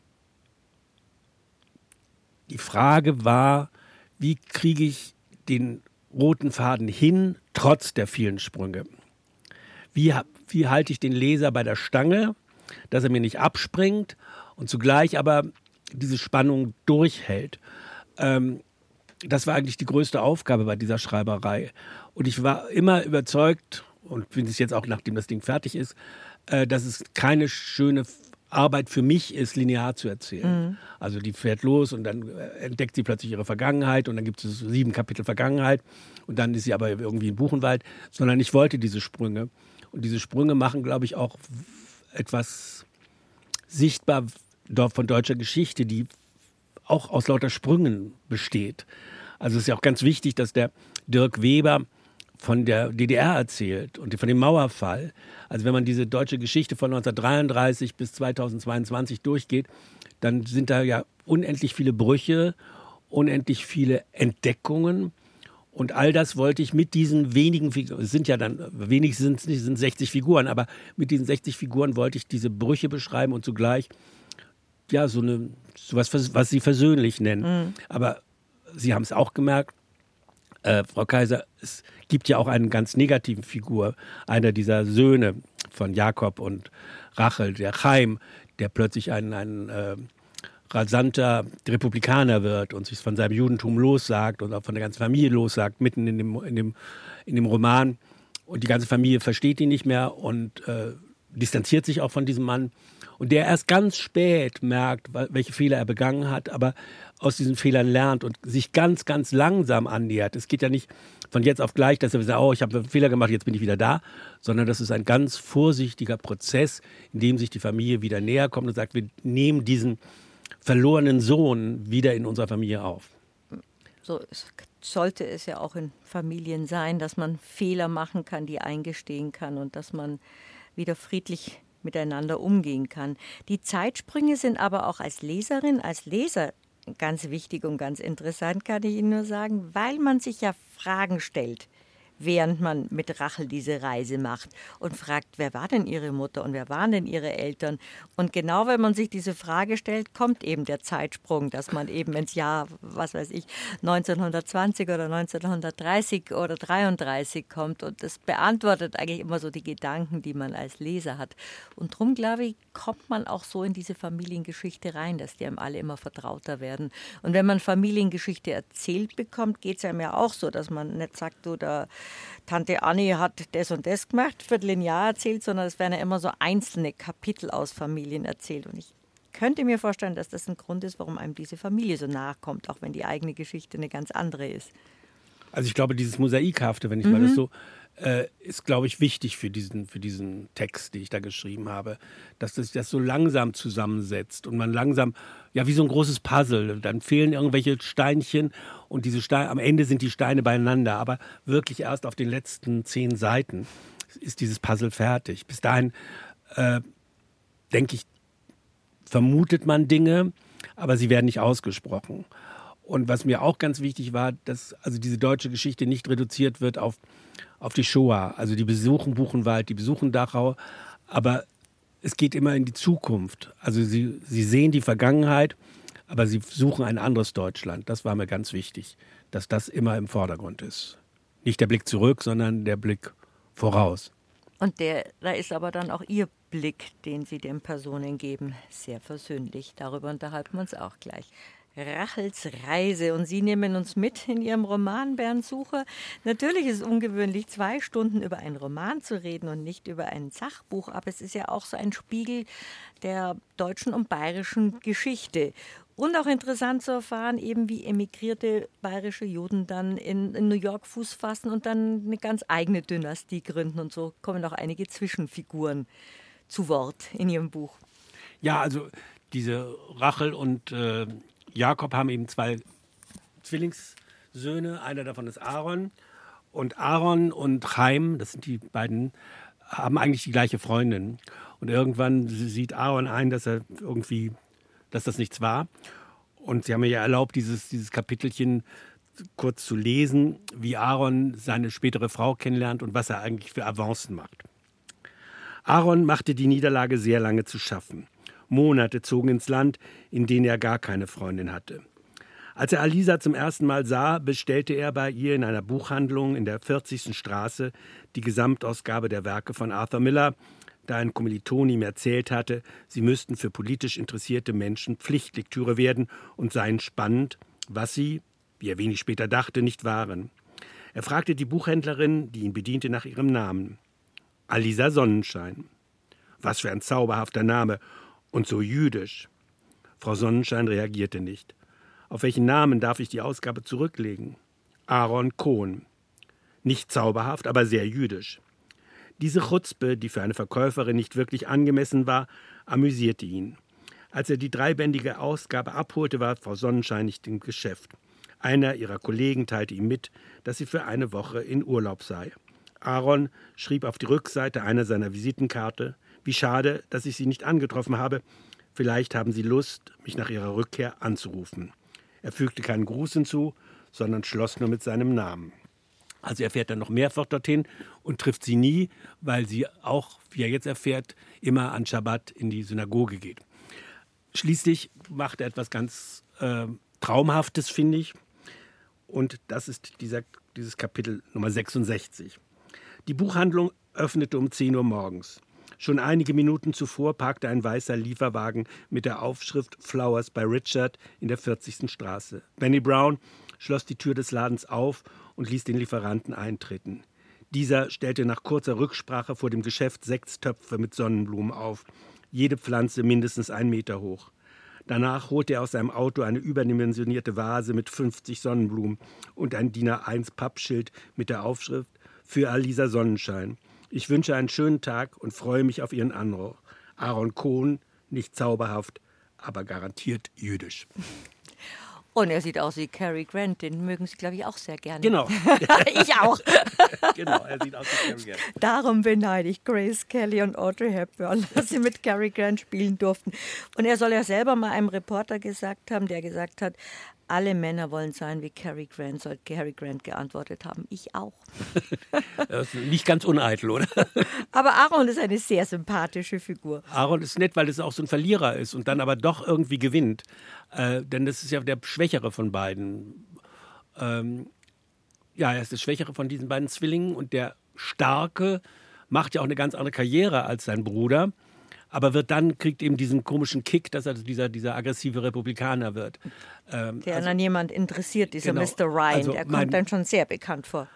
die Frage war, wie kriege ich den roten Faden hin, trotz der vielen Sprünge? Wie, wie halte ich den Leser bei der Stange, dass er mir nicht abspringt und zugleich aber diese Spannung durchhält? Ähm, das war eigentlich die größte Aufgabe bei dieser Schreiberei. Und ich war immer überzeugt, und bin es jetzt auch, nachdem das Ding fertig ist, äh, dass es keine schöne Arbeit für mich ist, linear zu erzählen. Mhm. Also die fährt los und dann entdeckt sie plötzlich ihre Vergangenheit und dann gibt es sieben Kapitel Vergangenheit und dann ist sie aber irgendwie in Buchenwald, sondern ich wollte diese Sprünge. Und diese Sprünge machen, glaube ich, auch etwas sichtbar von deutscher Geschichte, die auch aus lauter Sprüngen besteht. Also es ist ja auch ganz wichtig, dass der Dirk Weber von der D D R erzählt und von dem Mauerfall. Also wenn man diese deutsche Geschichte von neunzehnhundertdreiunddreißig bis zweitausendzweiundzwanzig durchgeht, dann sind da ja unendlich viele Brüche, unendlich viele Entdeckungen. Und all das wollte ich mit diesen wenigen Figuren, es sind ja dann, wenig sind es nicht, sind sechzig Figuren, aber mit diesen sechzig Figuren wollte ich diese Brüche beschreiben und zugleich, ja, so eine, so was, was sie versöhnlich nennen. Mhm. Aber Sie haben es auch gemerkt, äh, Frau Kaiser, es gibt ja auch eine ganz negative Figur, einer dieser Söhne von Jakob und Rachel, der Chaim, der plötzlich ein, ein äh, rasanter Republikaner wird und sich von seinem Judentum lossagt und auch von der ganzen Familie lossagt, mitten in dem, in dem, in dem Roman. Und die ganze Familie versteht ihn nicht mehr und äh, distanziert sich auch von diesem Mann. Und der erst ganz spät merkt, welche Fehler er begangen hat, aber aus diesen Fehlern lernt und sich ganz, ganz langsam annähert. Es geht ja nicht von jetzt auf gleich, dass er sagt, oh, ich habe einen Fehler gemacht, jetzt bin ich wieder da, sondern das ist ein ganz vorsichtiger Prozess, in dem sich die Familie wieder näher kommt und sagt, wir nehmen diesen verlorenen Sohn wieder in unserer Familie auf. So sollte es ja auch in Familien sein, dass man Fehler machen kann, die eingestehen kann und dass man wieder friedlich miteinander umgehen kann. Die Zeitsprünge sind aber auch als Leserin, als Leser ganz wichtig und ganz interessant, kann ich Ihnen nur sagen, weil man sich ja Fragen stellt, während man mit Rachel diese Reise macht und fragt, wer war denn ihre Mutter und wer waren denn ihre Eltern? Und genau wenn man sich diese Frage stellt, kommt eben der Zeitsprung, dass man eben ins Jahr, was weiß ich, neunzehnhundertzwanzig oder neunzehnhundertdreißig oder dreiunddreißig kommt und das beantwortet eigentlich immer so die Gedanken, die man als Leser hat. Und darum, glaube ich, kommt man auch so in diese Familiengeschichte rein, dass die einem alle immer vertrauter werden. Und wenn man Familiengeschichte erzählt bekommt, geht es einem ja auch so, dass man nicht sagt, du, da Tante Annie hat das und das gemacht, Viertel im Jahr erzählt, sondern es werden ja immer so einzelne Kapitel aus Familien erzählt. Und ich könnte mir vorstellen, dass das ein Grund ist, warum einem diese Familie so nahe kommt, auch wenn die eigene Geschichte eine ganz andere ist. Also ich glaube, dieses Mosaikhafte, wenn ich mhm. mal das so, äh, ist, glaube ich, wichtig für diesen, für diesen Text, den ich da geschrieben habe, dass das, das so langsam zusammensetzt und man langsam, ja, wie so ein großes Puzzle, dann fehlen irgendwelche Steinchen und diese Steine, am Ende sind die Steine beieinander, aber wirklich erst auf den letzten zehn Seiten ist dieses Puzzle fertig. Bis dahin, äh, denke ich, vermutet man Dinge, aber sie werden nicht ausgesprochen. Und was mir auch ganz wichtig war, dass also diese deutsche Geschichte nicht reduziert wird auf, auf die Shoah. Also die besuchen Buchenwald, die besuchen Dachau, aber es geht immer in die Zukunft. Also sie, sie sehen die Vergangenheit, aber sie suchen ein anderes Deutschland. Das war mir ganz wichtig, dass das immer im Vordergrund ist. Nicht der Blick zurück, sondern der Blick voraus. Und der, da ist aber dann auch Ihr Blick, den Sie den Personen geben, sehr versöhnlich. Darüber unterhalten wir uns auch gleich. Rachels Reise. Und Sie nehmen uns mit in Ihrem Roman Bernd Sucher. Natürlich ist es ungewöhnlich, zwei Stunden über einen Roman zu reden und nicht über ein Sachbuch. Aber es ist ja auch so ein Spiegel der deutschen und bayerischen Geschichte. Und auch interessant zu erfahren, eben wie emigrierte bayerische Juden dann in, in New York Fuß fassen und dann eine ganz eigene Dynastie gründen. Und so kommen auch einige Zwischenfiguren zu Wort in Ihrem Buch. Ja, also diese Rachel und äh Jakob haben eben zwei Zwillingssöhne, einer davon ist Aaron. Und Aaron und Chaim, das sind die beiden, haben eigentlich die gleiche Freundin. Und irgendwann sieht Aaron ein, dass er irgendwie, dass das nichts war. Und Sie haben mir ja erlaubt, dieses, dieses Kapitelchen kurz zu lesen, wie Aaron seine spätere Frau kennenlernt und was er eigentlich für Avancen macht. Aaron machte die Niederlage sehr lange zu schaffen. Monate zogen ins Land, in denen er gar keine Freundin hatte. Als er Alisa zum ersten Mal sah, bestellte er bei ihr in einer Buchhandlung in der vierzigsten Straße die Gesamtausgabe der Werke von Arthur Miller, da ein Kommiliton ihm erzählt hatte, sie müssten für politisch interessierte Menschen Pflichtlektüre werden und seien spannend, was sie, wie er wenig später dachte, nicht waren. Er fragte die Buchhändlerin, die ihn bediente, nach ihrem Namen. Alisa Sonnenschein. Was für ein zauberhafter Name und so jüdisch. Frau Sonnenschein reagierte nicht. Auf welchen Namen darf ich die Ausgabe zurücklegen? Aaron Cohn. Nicht zauberhaft, aber sehr jüdisch. Diese Chutzpe, die für eine Verkäuferin nicht wirklich angemessen war, amüsierte ihn. Als er die dreibändige Ausgabe abholte, war Frau Sonnenschein nicht im Geschäft. Einer ihrer Kollegen teilte ihm mit, dass sie für eine Woche in Urlaub sei. Aaron schrieb auf die Rückseite einer seiner Visitenkarte: Wie schade, dass ich Sie nicht angetroffen habe. Vielleicht haben Sie Lust, mich nach Ihrer Rückkehr anzurufen. Er fügte keinen Gruß hinzu, sondern schloss nur mit seinem Namen. Also er fährt dann noch mehrfach dorthin und trifft sie nie, weil sie auch, wie er jetzt erfährt, immer an Schabbat in die Synagoge geht. Schließlich macht er etwas ganz äh, Traumhaftes, finde ich. Und das ist dieser, dieses Kapitel Nummer sechsundsechzig. Die Buchhandlung öffnete um zehn Uhr morgens. Schon einige Minuten zuvor parkte ein weißer Lieferwagen mit der Aufschrift Flowers by Richard in der vierzigsten Straße. Benny Brown schloss die Tür des Ladens auf und ließ den Lieferanten eintreten. Dieser stellte nach kurzer Rücksprache vor dem Geschäft sechs Töpfe mit Sonnenblumen auf, jede Pflanze mindestens einen Meter hoch. Danach holte er aus seinem Auto eine überdimensionierte Vase mit fünfzig Sonnenblumen und ein D I N A eins Pappschild mit der Aufschrift Für Alisa Sonnenschein. Ich wünsche einen schönen Tag und freue mich auf Ihren Anruf. Aaron Cohn, nicht zauberhaft, aber garantiert jüdisch. Und er sieht aus wie Cary Grant, den mögen Sie, glaube ich, auch sehr gerne. Genau. Ich auch. Genau, er sieht aus wie Cary Grant. Darum beneide ich Grace Kelly und Audrey Hepburn, dass sie mit Cary Grant spielen durften. Und er soll ja selber mal einem Reporter gesagt haben, der gesagt hat, alle Männer wollen sein wie Cary Grant, soll Cary Grant geantwortet haben. Ich auch. Das ist nicht ganz uneitel, oder? Aber Aaron ist eine sehr sympathische Figur. Aaron ist nett, weil es auch so ein Verlierer ist und dann aber doch irgendwie gewinnt. Äh, denn das ist ja der Schwächere von beiden. Ähm, ja, er ist der Schwächere von diesen beiden Zwillingen und der Starke macht ja auch eine ganz andere Karriere als sein Bruder. Aber wird dann, kriegt eben diesen komischen Kick, dass er dieser, dieser aggressive Republikaner wird. Ähm, der also, an jemand interessiert, dieser genau, Mister Ryan, also der kommt mein, dann schon sehr bekannt vor.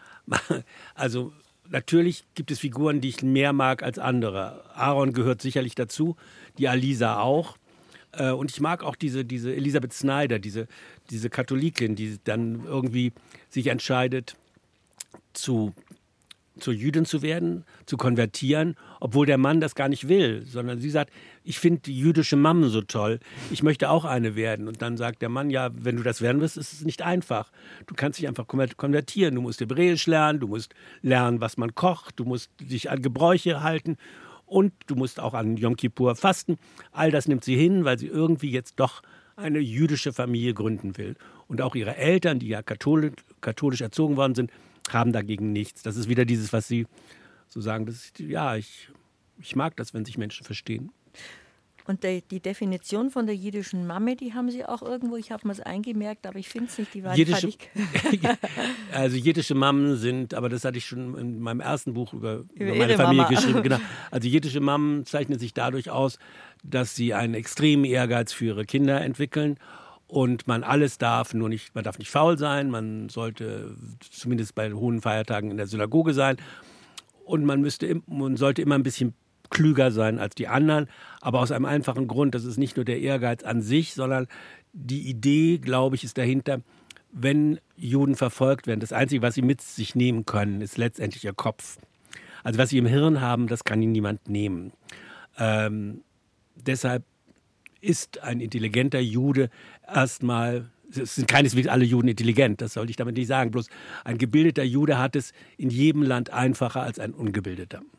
Also natürlich gibt es Figuren, die ich mehr mag als andere. Aaron gehört sicherlich dazu, die Alisa auch. Äh, und ich mag auch diese, diese Elizabeth Snyder, diese, diese Katholikin, die dann irgendwie sich entscheidet, zu... zur Jüdin zu werden, zu konvertieren, obwohl der Mann das gar nicht will, sondern sie sagt, ich finde die jüdische Mamme so toll, ich möchte auch eine werden. Und dann sagt der Mann, ja, wenn du das werden willst, ist es nicht einfach. Du kannst dich einfach konvertieren, du musst Hebräisch lernen, du musst lernen, was man kocht, du musst dich an Gebräuche halten und du musst auch an Yom Kippur fasten. All das nimmt sie hin, weil sie irgendwie jetzt doch eine jüdische Familie gründen will. Und auch ihre Eltern, die ja katholisch, katholisch erzogen worden sind, haben dagegen nichts. Das ist wieder dieses, was Sie so sagen, das ist, ja, ich, ich mag das, wenn sich Menschen verstehen. Und die, die Definition von der jüdischen Mamme, die haben Sie auch irgendwo, ich habe mir es eingemerkt, aber ich finde es nicht, die war Jiddische, fertig. Also jiddische Mammen sind, aber das hatte ich schon in meinem ersten Buch über, über, über meine Familie Mama. geschrieben. Genau. Also jiddische Mammen zeichnen sich dadurch aus, dass sie einen extremen Ehrgeiz für ihre Kinder entwickeln. Und man alles darf, nur nicht, man darf nicht faul sein, man sollte zumindest bei hohen Feiertagen in der Synagoge sein und man müsste, man sollte immer ein bisschen klüger sein als die anderen, aber aus einem einfachen Grund, das ist nicht nur der Ehrgeiz an sich, sondern die Idee, glaube ich, ist dahinter, wenn Juden verfolgt werden, das Einzige, was sie mit sich nehmen können, ist letztendlich ihr Kopf. Also was sie im Hirn haben, das kann ihnen niemand nehmen. Ähm, deshalb ist ein intelligenter Jude erstmal, es sind keineswegs alle Juden intelligent, das sollte ich damit nicht sagen, bloß ein gebildeter Jude hat es in jedem Land einfacher als ein ungebildeter.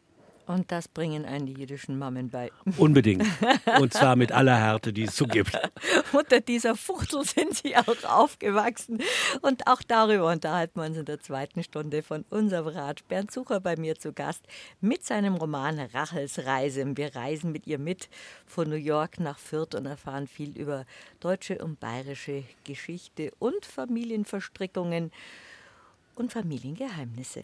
Und das bringen einen die jüdischen Mammen bei. Unbedingt. Und zwar mit aller Härte, die es so gibt. Unter dieser Fuchtel sind sie auch aufgewachsen. Und auch darüber unterhalten wir uns in der zweiten Stunde von unserem Rat. Bernd Sucher bei mir zu Gast mit seinem Roman Rachels Reise. Wir reisen mit ihr mit von New York nach Fürth und erfahren viel über deutsche und bayerische Geschichte und Familienverstrickungen und Familiengeheimnisse.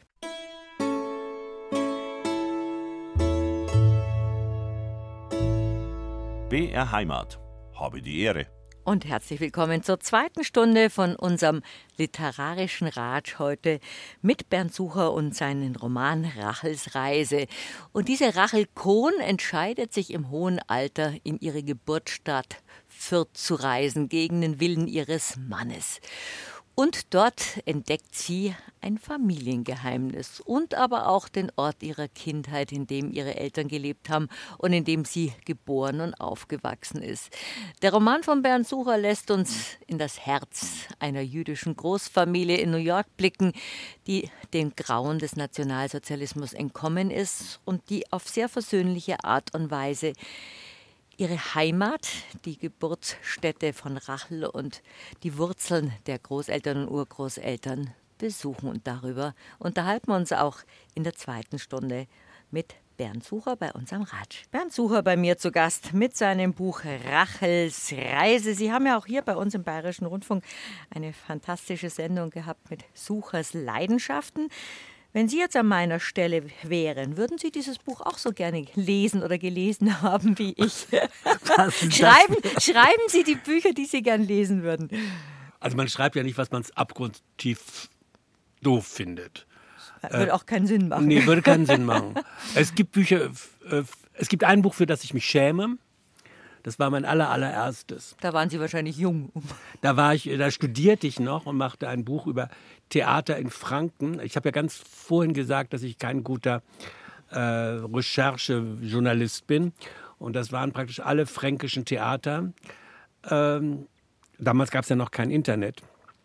B R Heimat. Habe die Ehre. Und herzlich willkommen zur zweiten Stunde von unserem literarischen Ratsch heute mit Bernd Sucher und seinen Roman Rachels Reise. Und diese Rachel Kohn entscheidet sich im hohen Alter, in ihre Geburtsstadt Fürth zu reisen, gegen den Willen ihres Mannes. Und dort entdeckt sie ein Familiengeheimnis und aber auch den Ort ihrer Kindheit, in dem ihre Eltern gelebt haben und in dem sie geboren und aufgewachsen ist. Der Roman von Bernd Sucher lässt uns in das Herz einer jüdischen Großfamilie in New York blicken, die den Grauen des Nationalsozialismus entkommen ist und die auf sehr versöhnliche Art und Weise ihre Heimat, die Geburtsstätte von Rachel und die Wurzeln der Großeltern und Urgroßeltern besuchen. Und darüber unterhalten wir uns auch in der zweiten Stunde mit Bernd Sucher bei uns am Ratsch. Bernd Sucher bei mir zu Gast mit seinem Buch Rachels Reise. Sie haben ja auch hier bei uns im Bayerischen Rundfunk eine fantastische Sendung gehabt mit Suchers Leidenschaften. Wenn Sie jetzt an meiner Stelle wären, würden Sie dieses Buch auch so gerne lesen oder gelesen haben wie ich? schreiben, schreiben Sie die Bücher, die Sie gern lesen würden. Also man schreibt ja nicht, was man abgrundtief doof findet. Das würde äh, auch keinen Sinn machen. Nee, würde keinen Sinn machen. Es gibt Bücher, äh, es gibt ein Buch, für das ich mich schäme. Das war mein aller, allererstes. Da waren Sie wahrscheinlich jung. Da war ich, da studierte ich noch und machte ein Buch über Theater in Franken. Ich habe ja ganz vorhin gesagt, dass ich kein guter äh, Recherchejournalist bin. Und das waren praktisch alle fränkischen Theater. Ähm, damals gab es ja noch kein Internet.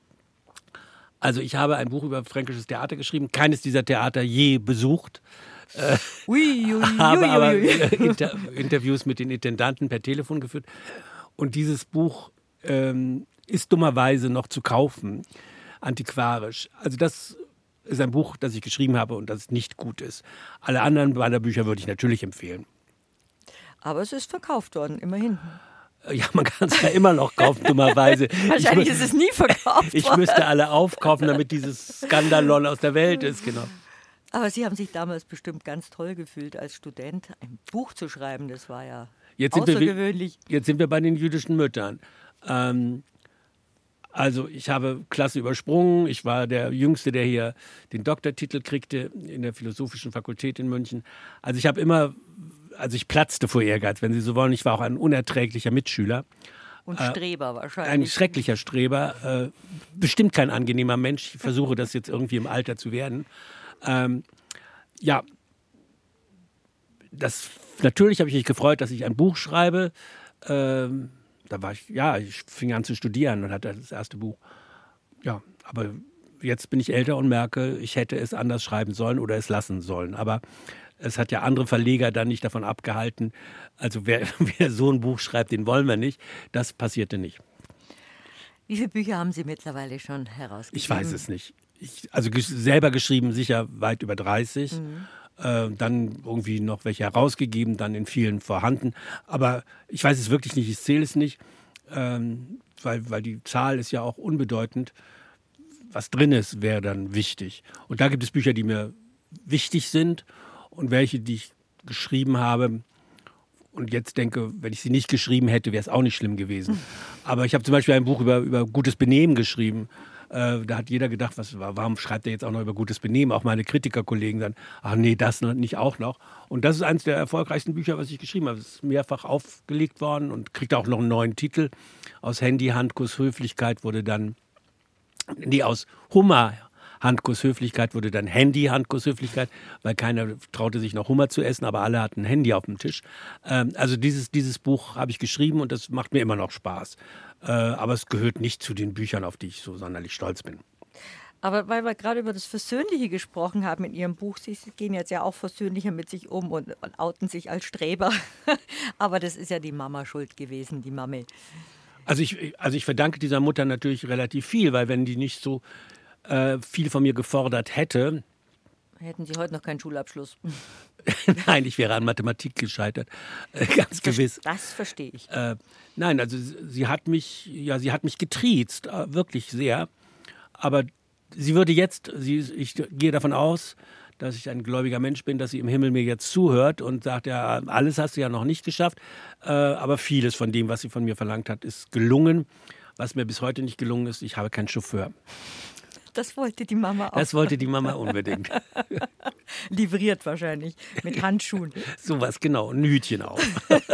Also ich habe ein Buch über fränkisches Theater geschrieben, keines dieser Theater je besucht. Äh, ui, ui, habe ui, ui, aber äh, Inter- Interviews mit den Intendanten per Telefon geführt. Und dieses Buch ähm, ist dummerweise noch zu kaufen, antiquarisch. Also das ist ein Buch, das ich geschrieben habe und das nicht gut ist. Alle anderen meiner Bücher würde ich natürlich empfehlen. Aber es ist verkauft worden, immerhin. Ja, man kann es ja immer noch kaufen, dummerweise. Wahrscheinlich ich, ist es nie verkauft Ich worden. müsste alle aufkaufen, damit dieses Skandalon aus der Welt ist, genau. Aber Sie haben sich damals bestimmt ganz toll gefühlt, als Student ein Buch zu schreiben. Das war ja jetzt sind außergewöhnlich. Wir, jetzt sind wir bei den jüdischen Müttern. Ähm, also ich habe Klasse übersprungen. Ich war der Jüngste, der hier den Doktortitel kriegte in der Philosophischen Fakultät in München. Also ich habe immer, also ich platzte vor Ehrgeiz, wenn Sie so wollen. Ich war auch ein unerträglicher Mitschüler. Und Streber wahrscheinlich. Ein schrecklicher Streber. Äh, bestimmt kein angenehmer Mensch. Ich versuche das jetzt irgendwie im Alter zu werden. Ähm, ja, das, natürlich habe ich mich gefreut, dass ich ein Buch schreibe. Ähm, da war ich, ja, ich fing an zu studieren und hatte das erste Buch. Ja, aber jetzt bin ich älter und merke, ich hätte es anders schreiben sollen oder es lassen sollen. Aber es hat ja andere Verleger dann nicht davon abgehalten. Also wer, wer so ein Buch schreibt, den wollen wir nicht. Das passierte nicht. Wie viele Bücher haben Sie mittlerweile schon herausgegeben? Ich weiß es nicht. Ich, also ges- selber geschrieben sicher weit über dreißig. Mhm. Äh, dann irgendwie noch welche herausgegeben, dann in vielen vorhanden. Aber ich weiß es wirklich nicht, ich zähle es nicht, ähm, weil, weil die Zahl ist ja auch unbedeutend. Was drin ist, wäre dann wichtig. Und da gibt es Bücher, die mir wichtig sind und welche, die ich geschrieben habe und jetzt denke, wenn ich sie nicht geschrieben hätte, wäre es auch nicht schlimm gewesen. Aber ich habe zum Beispiel ein Buch über, über gutes Benehmen geschrieben. Äh, da hat jeder gedacht, was, warum schreibt er jetzt auch noch über gutes Benehmen? Auch meine Kritikerkollegen dann, ach nee, das nicht auch noch. Und das ist eines der erfolgreichsten Bücher, was ich geschrieben habe. Es ist mehrfach aufgelegt worden und kriegt auch noch einen neuen Titel. Aus Handy, Handkuss, Höflichkeit wurde dann, nee, aus Hummer, Handkuss, Höflichkeit wurde dann Handy, Handkuss, Höflichkeit, weil keiner traute sich noch Hummer zu essen, aber alle hatten ein Handy auf dem Tisch. Ähm, also dieses, dieses Buch habe ich geschrieben und das macht mir immer noch Spaß. Äh, aber es gehört nicht zu den Büchern, auf die ich so sonderlich stolz bin. Aber weil wir gerade über das Versöhnliche gesprochen haben in Ihrem Buch, Sie gehen jetzt ja auch versöhnlicher mit sich um und, und outen sich als Streber. Aber das ist ja die Mama schuld gewesen, die Mami. Also ich, also ich verdanke dieser Mutter natürlich relativ viel, weil wenn die nicht so äh, viel von mir gefordert hätte... Hätten Sie heute noch keinen Schulabschluss. Nein, ich wäre an Mathematik gescheitert, äh, ganz das, gewiss. Das verstehe ich. Äh, nein, also sie hat mich, ja, sie hat mich getriezt, äh, wirklich sehr. Aber sie würde jetzt, sie, ich gehe davon aus, dass ich ein gläubiger Mensch bin, dass sie im Himmel mir jetzt zuhört und sagt, ja, alles hast du ja noch nicht geschafft, äh, aber vieles von dem, was sie von mir verlangt hat, ist gelungen. Was mir bis heute nicht gelungen ist, ich habe keinen Chauffeur. Das wollte die Mama auch. Das wollte die Mama unbedingt. Livriert wahrscheinlich, mit Handschuhen. Sowas, genau, ein Hütchen auch.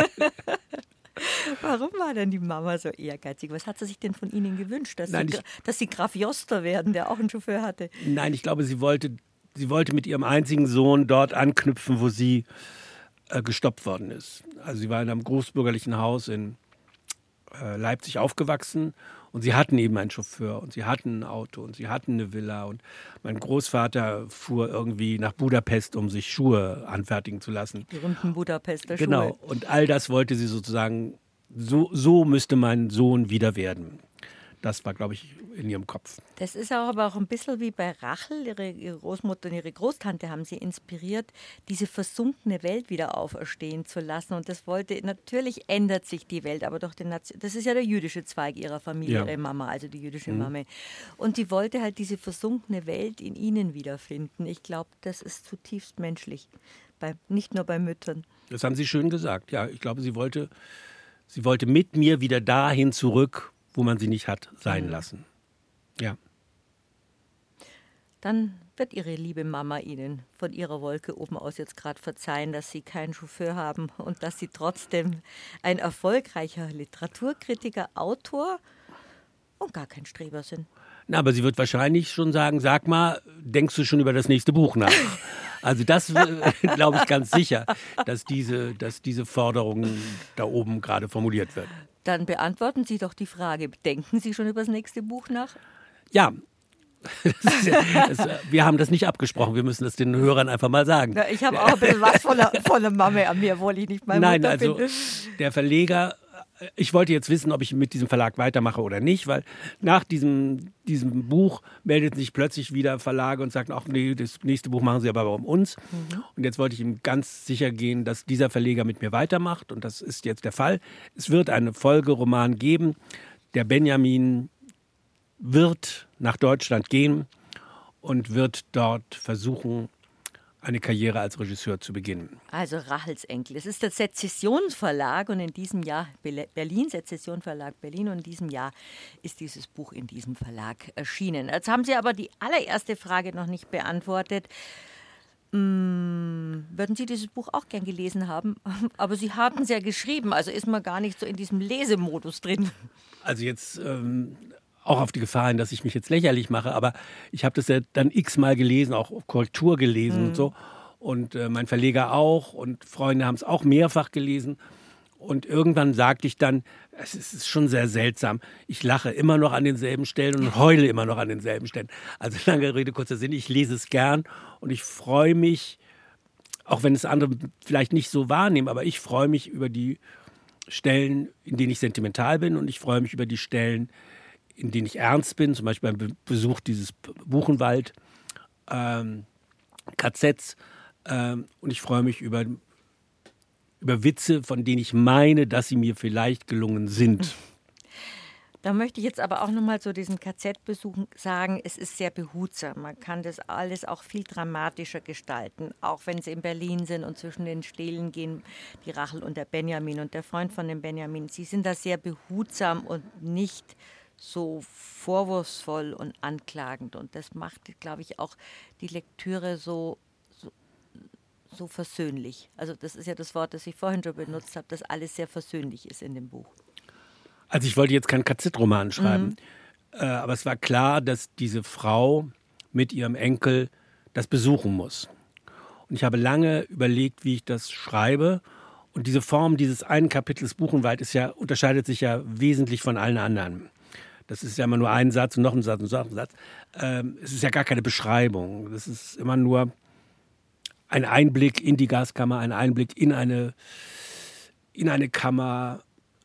Warum war denn die Mama so ehrgeizig? Was hat sie sich denn von Ihnen gewünscht? Dass, Nein, sie, ich, dass Sie Graf Joster werden, der auch einen Chauffeur hatte? Nein, ich glaube, sie wollte, sie wollte mit ihrem einzigen Sohn dort anknüpfen, wo sie äh, gestoppt worden ist. Also sie war in einem großbürgerlichen Haus in äh, Leipzig aufgewachsen. Und sie hatten eben einen Chauffeur und sie hatten ein Auto und sie hatten eine Villa. Und mein Großvater fuhr irgendwie nach Budapest, um sich Schuhe anfertigen zu lassen. Die berühmten Budapester Schuhe. Genau, und all das wollte sie sozusagen, so, so müsste mein Sohn wieder werden. Das war, glaube ich, in ihrem Kopf. Das ist auch aber auch ein bisschen wie bei Rachel. Ihre, ihre Großmutter und ihre Großtante haben sie inspiriert, diese versunkene Welt wieder auferstehen zu lassen. Und das wollte, natürlich ändert sich die Welt, aber durch den Nation, das ist ja der jüdische Zweig ihrer Familie, ja. Ihre Mama, also die jüdische mhm. Mama. Und die wollte halt diese versunkene Welt in ihnen wiederfinden. Ich glaube, das ist zutiefst menschlich, bei, nicht nur bei Müttern. Das haben Sie schön gesagt. Ja, ich glaube, sie wollte, sie wollte mit mir wieder dahin zurück, wo man sie nicht hat sein mhm. lassen. Ja. Dann wird Ihre liebe Mama Ihnen von ihrer Wolke oben aus jetzt gerade verzeihen, dass Sie keinen Chauffeur haben und dass Sie trotzdem ein erfolgreicher Literaturkritiker, Autor und gar kein Streber sind. Na, aber sie wird wahrscheinlich schon sagen, sag mal, denkst du schon über das nächste Buch nach? Also das glaube ich ganz sicher, dass diese, dass diese Forderung da oben gerade formuliert wird. Dann beantworten Sie doch die Frage, denken Sie schon über das nächste Buch nach? Ja. Das ist, das, wir haben das nicht abgesprochen, wir müssen das den Hörern einfach mal sagen. Na, ich habe auch ein bisschen was von der, von der Mama an mir, obwohl ich nicht meine Nein, Mutter also bin. Der Verleger, ich wollte jetzt wissen, ob ich mit diesem Verlag weitermache oder nicht, weil nach diesem, diesem Buch meldet sich plötzlich wieder Verlage und sagen, ach nee, das nächste Buch machen sie aber um uns. Mhm. Und jetzt wollte ich ihm ganz sicher gehen, dass dieser Verleger mit mir weitermacht und das ist jetzt der Fall. Es wird einen Folgeroman geben, der Benjamin wird nach Deutschland gehen und wird dort versuchen, eine Karriere als Regisseur zu beginnen. Also Rachels Enkel. Es ist der Sezessionsverlag und in diesem Jahr Berlin, Sezessionsverlag Berlin, und in diesem Jahr ist dieses Buch in diesem Verlag erschienen. Jetzt haben Sie aber die allererste Frage noch nicht beantwortet. Hm, würden Sie dieses Buch auch gern gelesen haben? Aber Sie haben es ja geschrieben, also ist man gar nicht so in diesem Lesemodus drin. Also jetzt... Ähm auch auf die Gefahr hin, dass ich mich jetzt lächerlich mache, aber ich habe das ja dann x-mal gelesen, auch Korrektur gelesen mhm. und so. Und äh, mein Verleger auch und Freunde haben es auch mehrfach gelesen. Und irgendwann sagte ich dann, es ist schon sehr seltsam, ich lache immer noch an denselben Stellen und heule immer noch an denselben Stellen. Also lange Rede, kurzer Sinn, ich lese es gern und ich freue mich, auch wenn es andere vielleicht nicht so wahrnehmen, aber ich freue mich über die Stellen, in denen ich sentimental bin und ich freue mich über die Stellen, in denen ich ernst bin, zum Beispiel beim Besuch dieses Buchenwald, ähm, K Zs. Ähm, und ich freue mich über, über Witze, von denen ich meine, dass sie mir vielleicht gelungen sind. Da möchte ich jetzt aber auch nochmal zu diesem K Z-Besuch sagen, es ist sehr behutsam. Man kann das alles auch viel dramatischer gestalten, auch wenn sie in Berlin sind und zwischen den Stelen gehen, die Rachel und der Benjamin und der Freund von dem Benjamin. Sie sind da sehr behutsam und nicht so vorwurfsvoll und anklagend. Und das macht, glaube ich, auch die Lektüre so, so, so versöhnlich. Also das ist ja das Wort, das ich vorhin schon benutzt habe, dass alles sehr versöhnlich ist in dem Buch. Also ich wollte jetzt keinen K Z-Roman schreiben, mhm. äh, aber es war klar, dass diese Frau mit ihrem Enkel das besuchen muss. Und ich habe lange überlegt, wie ich das schreibe. Und diese Form dieses einen Kapitels Buchenwald ist ja, unterscheidet sich ja wesentlich von allen anderen. Das ist ja immer nur ein Satz und noch ein Satz und noch ein Satz. Ähm, es ist ja gar keine Beschreibung. Das ist immer nur ein Einblick in die Gaskammer, ein Einblick in eine, in eine Kammer.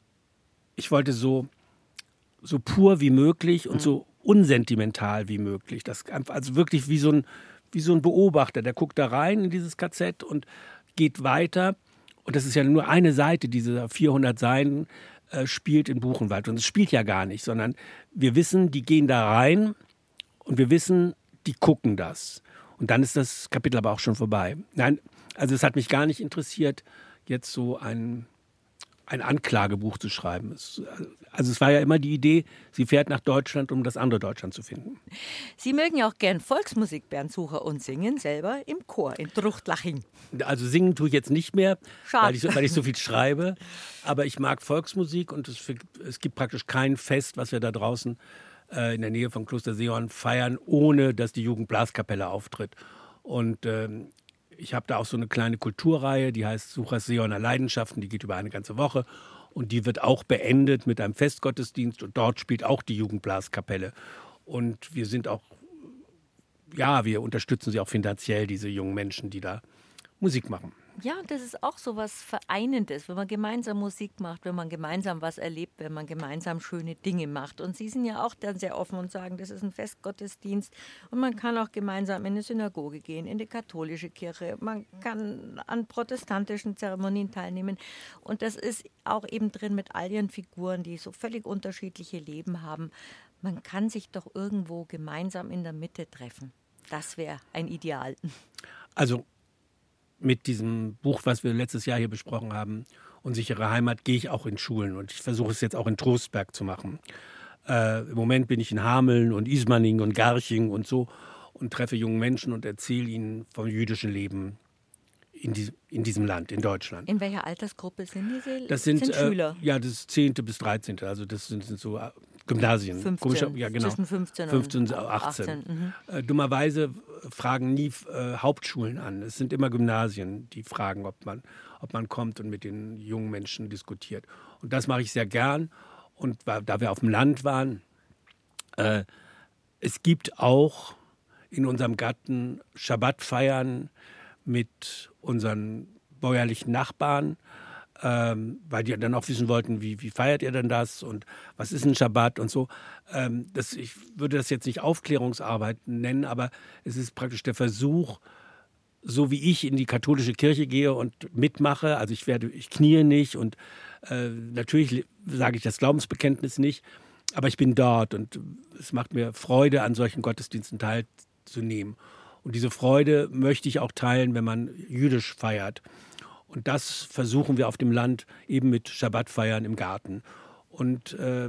Ich wollte so, so pur wie möglich und so unsentimental wie möglich. Das, also wirklich wie so, ein, wie so ein Beobachter, der guckt da rein in dieses K Z und geht weiter. Und das ist ja nur eine Seite dieser vierhundert Seiten, äh, spielt in Buchenwald. Und es spielt ja gar nicht, sondern wir wissen, die gehen da rein und wir wissen, die gucken das. Und dann ist das Kapitel aber auch schon vorbei. Nein, also es hat mich gar nicht interessiert, jetzt so ein, ein Anklagebuch zu schreiben. Es, also es war ja immer die Idee, sie fährt nach Deutschland, um das andere Deutschland zu finden. Sie mögen ja auch gern Volksmusik, Bernd Sucher, und singen selber im Chor in Truchtlaching. Also singen tue ich jetzt nicht mehr, Schade. weil ich, so, weil ich so viel schreibe. Aber ich mag Volksmusik und es, es gibt praktisch kein Fest, was wir da draußen in der Nähe von Kloster Seeorn feiern, ohne dass die Jugendblaskapelle auftritt. Und ähm, ich habe da auch so eine kleine Kulturreihe, die heißt Suchers Seeorner Leidenschaften, die geht über eine ganze Woche. Und die wird auch beendet mit einem Festgottesdienst und dort spielt auch die Jugendblaskapelle. Und wir sind auch, ja, wir unterstützen sie auch finanziell, diese jungen Menschen, die da Musik machen. Ja, das ist auch so was Vereinendes, wenn man gemeinsam Musik macht, wenn man gemeinsam was erlebt, wenn man gemeinsam schöne Dinge macht. Und Sie sind ja auch dann sehr offen und sagen, das ist ein Festgottesdienst und man kann auch gemeinsam in eine Synagoge gehen, in die katholische Kirche, man kann an protestantischen Zeremonien teilnehmen. Und das ist auch eben drin mit all ihren Figuren, die so völlig unterschiedliche Leben haben. Man kann sich doch irgendwo gemeinsam in der Mitte treffen. Das wäre ein Ideal. Also mit diesem Buch, was wir letztes Jahr hier besprochen haben, Unsichere Heimat, gehe ich auch in Schulen. Und ich versuche es jetzt auch in Trostberg zu machen. Äh, Im Moment bin ich in Hameln und Ismaning und Garching und so und treffe junge Menschen und erzähle ihnen vom jüdischen Leben in, die, in diesem Land, in Deutschland. In welcher Altersgruppe sind diese Das sind, sind äh, Schüler? Ja, das ist zehnte bis dreizehnte Also das sind, sind so Gymnasien. fünfzehn, Komischer, ja, genau. Zwischen fünfzehn, fünfzehn und achtzehn. achtzehn. Mhm. Äh, dummerweise fragen nie äh, Hauptschulen an. Es sind immer Gymnasien, die fragen, ob man, ob man kommt und mit den jungen Menschen diskutiert. Und das mache ich sehr gern. Und da wir auf dem Land waren, äh, es gibt auch in unserem Garten Schabbatfeiern mit unseren bäuerlichen Nachbarn, ähm, weil die dann auch wissen wollten, wie, wie feiert ihr denn das und was ist ein Schabbat und so. Ähm, das, ich würde das jetzt nicht Aufklärungsarbeit nennen, aber es ist praktisch der Versuch, so wie ich in die katholische Kirche gehe und mitmache, also ich werde, ich kniee nicht und äh, natürlich sage ich das Glaubensbekenntnis nicht, aber ich bin dort und es macht mir Freude, an solchen Gottesdiensten teilzunehmen. Und diese Freude möchte ich auch teilen, wenn man jüdisch feiert. Und das versuchen wir auf dem Land eben mit Schabbatfeiern im Garten. Und äh,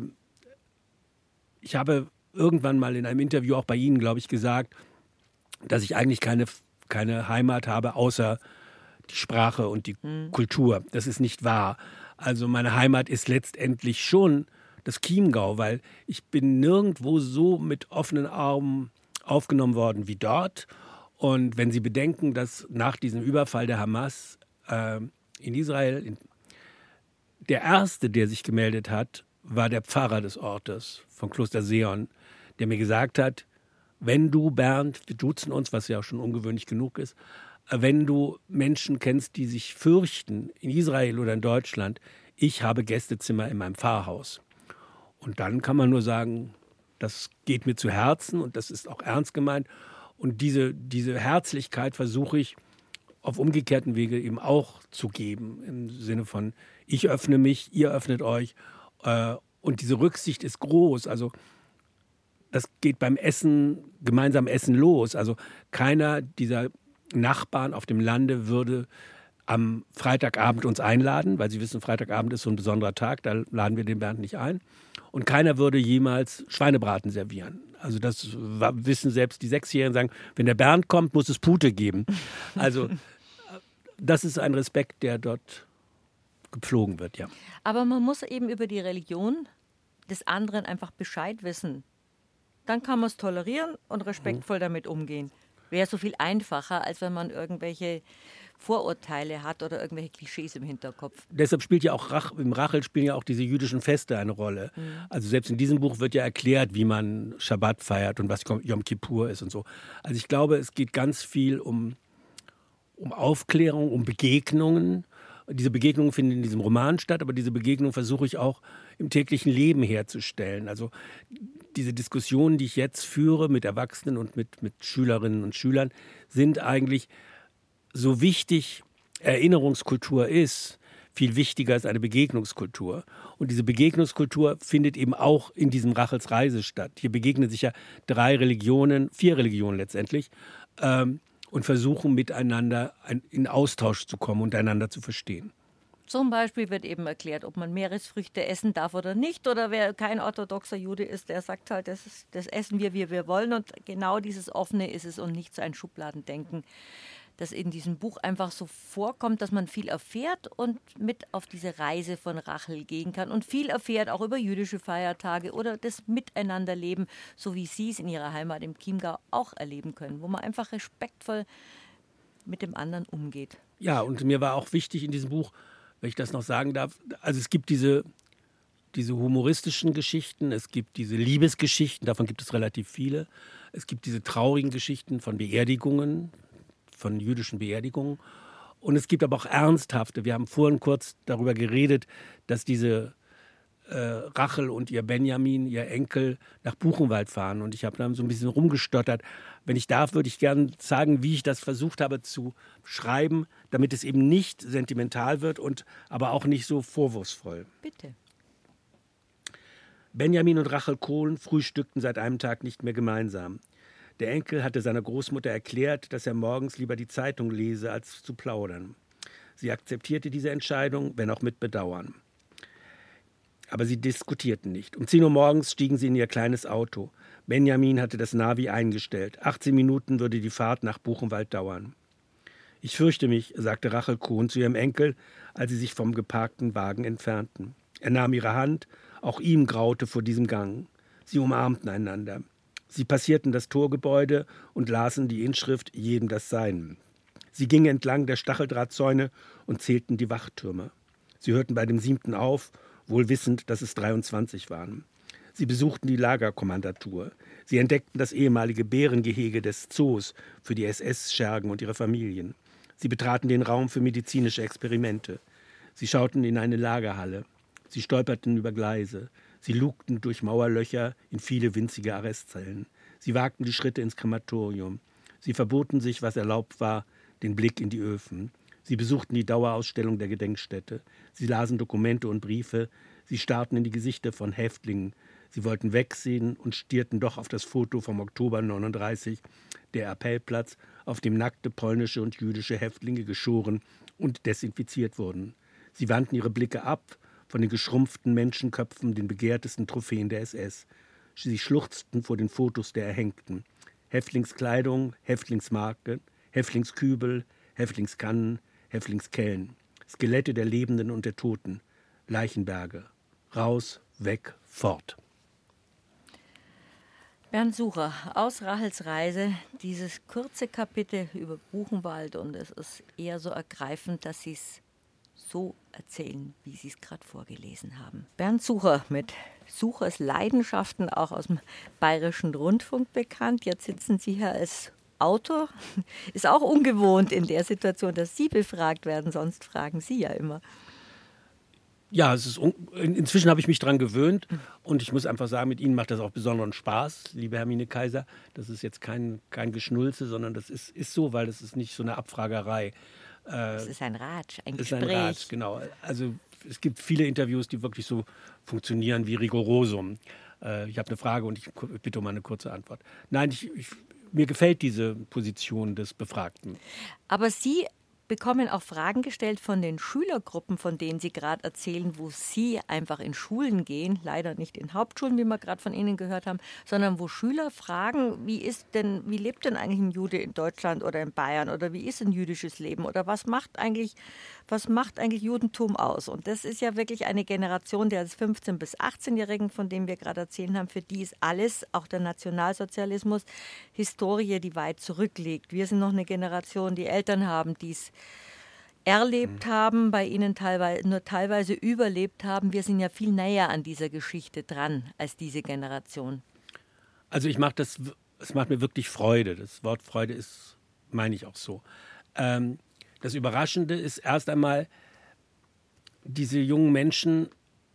ich habe irgendwann mal in einem Interview auch bei Ihnen, glaube ich, gesagt, dass ich eigentlich keine, keine Heimat habe, außer die Sprache und die mhm. Kultur. Das ist nicht wahr. Also meine Heimat ist letztendlich schon das Chiemgau, weil ich bin nirgendwo so mit offenen Armen aufgenommen worden wie dort. Und wenn Sie bedenken, dass nach diesem Überfall der Hamas äh, in Israel in, der Erste, der sich gemeldet hat, war der Pfarrer des Ortes von Kloster Seeorn, der mir gesagt hat, wenn du, Bernd, wir duzen uns, was ja auch schon ungewöhnlich genug ist, wenn du Menschen kennst, die sich fürchten, in Israel oder in Deutschland, ich habe Gästezimmer in meinem Pfarrhaus. Und dann kann man nur sagen, das geht mir zu Herzen und das ist auch ernst gemeint. Und diese, diese Herzlichkeit versuche ich auf umgekehrten Wege eben auch zu geben, im Sinne von, ich öffne mich, ihr öffnet euch. Äh, und diese Rücksicht ist groß. Also das geht beim Essen, gemeinsam Essen los. Also keiner dieser Nachbarn auf dem Lande würde am Freitagabend uns einladen, weil sie wissen, Freitagabend ist so ein besonderer Tag, da laden wir den Bernd nicht ein. Und keiner würde jemals Schweinebraten servieren. Also das wissen selbst die Sechsjährigen, sagen, wenn der Bernd kommt, muss es Pute geben. Also das ist ein Respekt, der dort gepflogen wird, ja. Aber man muss eben über die Religion des anderen einfach Bescheid wissen. Dann kann man es tolerieren und respektvoll damit umgehen. Wäre so viel einfacher, als wenn man irgendwelche Vorurteile hat oder irgendwelche Klischees im Hinterkopf. Deshalb spielt ja auch Rach, im Rachel spielen ja auch diese jüdischen Feste eine Rolle. Mhm. Also selbst in diesem Buch wird ja erklärt, wie man Schabbat feiert und was Yom Kippur ist und so. Also ich glaube, es geht ganz viel um, um Aufklärung, um Begegnungen. Diese Begegnungen finden in diesem Roman statt, aber diese Begegnungen versuche ich auch im täglichen Leben herzustellen. Also diese Diskussionen, die ich jetzt führe mit Erwachsenen und mit, mit Schülerinnen und Schülern, sind eigentlich so wichtig Erinnerungskultur ist, viel wichtiger als eine Begegnungskultur. Und diese Begegnungskultur findet eben auch in diesem Rachels Reise statt. Hier begegnen sich ja drei Religionen, vier Religionen letztendlich, ähm, und versuchen miteinander in Austausch zu kommen und einander zu verstehen. Zum Beispiel wird eben erklärt, ob man Meeresfrüchte essen darf oder nicht. Oder wer kein orthodoxer Jude ist, der sagt halt, das, ist, das essen wir, wie wir wollen. Und genau dieses Offene ist es und nicht so ein Schubladendenken, das in diesem Buch einfach so vorkommt, dass man viel erfährt und mit auf diese Reise von Rachel gehen kann und viel erfährt, auch über jüdische Feiertage oder das Miteinanderleben, so wie Sie es in Ihrer Heimat im Chiemgau auch erleben können, wo man einfach respektvoll mit dem anderen umgeht. Ja, und mir war auch wichtig in diesem Buch, wenn ich das noch sagen darf, also es gibt diese, diese humoristischen Geschichten, es gibt diese Liebesgeschichten, davon gibt es relativ viele, es gibt diese traurigen Geschichten von Beerdigungen, von jüdischen Beerdigungen. Und es gibt aber auch ernsthafte. Wir haben vorhin kurz darüber geredet, dass diese äh, Rachel und ihr Benjamin, ihr Enkel, nach Buchenwald fahren. Und ich habe dann so ein bisschen rumgestottert. Wenn ich darf, würde ich gerne sagen, wie ich das versucht habe zu schreiben, damit es eben nicht sentimental wird und aber auch nicht so vorwurfsvoll. Bitte. Benjamin und Rachel Kohlen frühstückten seit einem Tag nicht mehr gemeinsam. Der Enkel hatte seiner Großmutter erklärt, dass er morgens lieber die Zeitung lese, als zu plaudern. Sie akzeptierte diese Entscheidung, wenn auch mit Bedauern. Aber sie diskutierten nicht. Um zehn Uhr morgens stiegen sie in ihr kleines Auto. Benjamin hatte das Navi eingestellt. achtzehn Minuten würde die Fahrt nach Buchenwald dauern. »Ich fürchte mich«, sagte Rachel Kohn zu ihrem Enkel, als sie sich vom geparkten Wagen entfernten. Er nahm ihre Hand, auch ihm graute vor diesem Gang. Sie umarmten einander. Sie passierten das Torgebäude und lasen die Inschrift »Jedem das Sein«. Sie gingen entlang der Stacheldrahtzäune und zählten die Wachtürme. Sie hörten bei dem siebten auf, wohl wissend, dass es dreiundzwanzig waren. Sie besuchten die Lagerkommandatur. Sie entdeckten das ehemalige Bärengehege des Zoos für die S S-Schergen und ihre Familien. Sie betraten den Raum für medizinische Experimente. Sie schauten in eine Lagerhalle. Sie stolperten über Gleise. Sie lugten durch Mauerlöcher in viele winzige Arrestzellen. Sie wagten die Schritte ins Krematorium. Sie verboten sich, was erlaubt war, den Blick in die Öfen. Sie besuchten die Dauerausstellung der Gedenkstätte. Sie lasen Dokumente und Briefe. Sie starrten in die Gesichter von Häftlingen. Sie wollten wegsehen und stierten doch auf das Foto vom Oktober neununddreißig, der Appellplatz, auf dem nackte polnische und jüdische Häftlinge geschoren und desinfiziert wurden. Sie wandten ihre Blicke ab von den geschrumpften Menschenköpfen, den begehrtesten Trophäen der S S. Sie schluchzten vor den Fotos der Erhängten. Häftlingskleidung, Häftlingsmarken, Häftlingskübel, Häftlingskannen, Häftlingskellen. Skelette der Lebenden und der Toten. Leichenberge. Raus, weg, fort. Bernd Sucher, aus Rachels Reise, dieses kurze Kapitel über Buchenwald, und es ist eher so ergreifend, dass Sie es so erzählen, wie Sie es gerade vorgelesen haben. Bernd Sucher mit Suchers Leidenschaften, auch aus dem Bayerischen Rundfunk bekannt. Jetzt sitzen Sie hier als Autor. Ist auch ungewohnt in der Situation, dass Sie befragt werden, sonst fragen Sie ja immer. Ja, es ist un- inzwischen habe ich mich daran gewöhnt und ich muss einfach sagen, mit Ihnen macht das auch besonderen Spaß, liebe Hermine Kaiser. Das ist jetzt kein, kein Geschnulze, sondern das ist, ist so, weil das ist nicht so eine Abfragerei. Es ist ein Ratsch, ein ist Gespräch. Ein Ratsch, genau. Also es gibt viele Interviews, die wirklich so funktionieren wie Rigorosum. Äh, ich habe eine Frage und ich bitte um eine kurze Antwort. Nein, ich, ich, mir gefällt diese Position des Befragten. Aber Sie bekommen auch Fragen gestellt von den Schülergruppen, von denen Sie gerade erzählen, wo Sie einfach in Schulen gehen, leider nicht in Hauptschulen, wie wir gerade von Ihnen gehört haben, sondern wo Schüler fragen, wie ist denn, wie lebt denn eigentlich ein Jude in Deutschland oder in Bayern oder wie ist ein jüdisches Leben oder was macht eigentlich, was macht eigentlich Judentum aus? Und das ist ja wirklich eine Generation der fünfzehn- bis achtzehnjährigen, von denen wir gerade erzählt haben, für die ist alles, auch der Nationalsozialismus, Historie, die weit zurückliegt. Wir sind noch eine Generation, die Eltern haben, die es erlebt haben, bei Ihnen teilweise, nur teilweise überlebt haben. Wir sind ja viel näher an dieser Geschichte dran als diese Generation. Also ich mache das, es macht mir wirklich Freude. Das Wort Freude ist, meine ich auch so. Ähm, das Überraschende ist erst einmal, diese jungen Menschen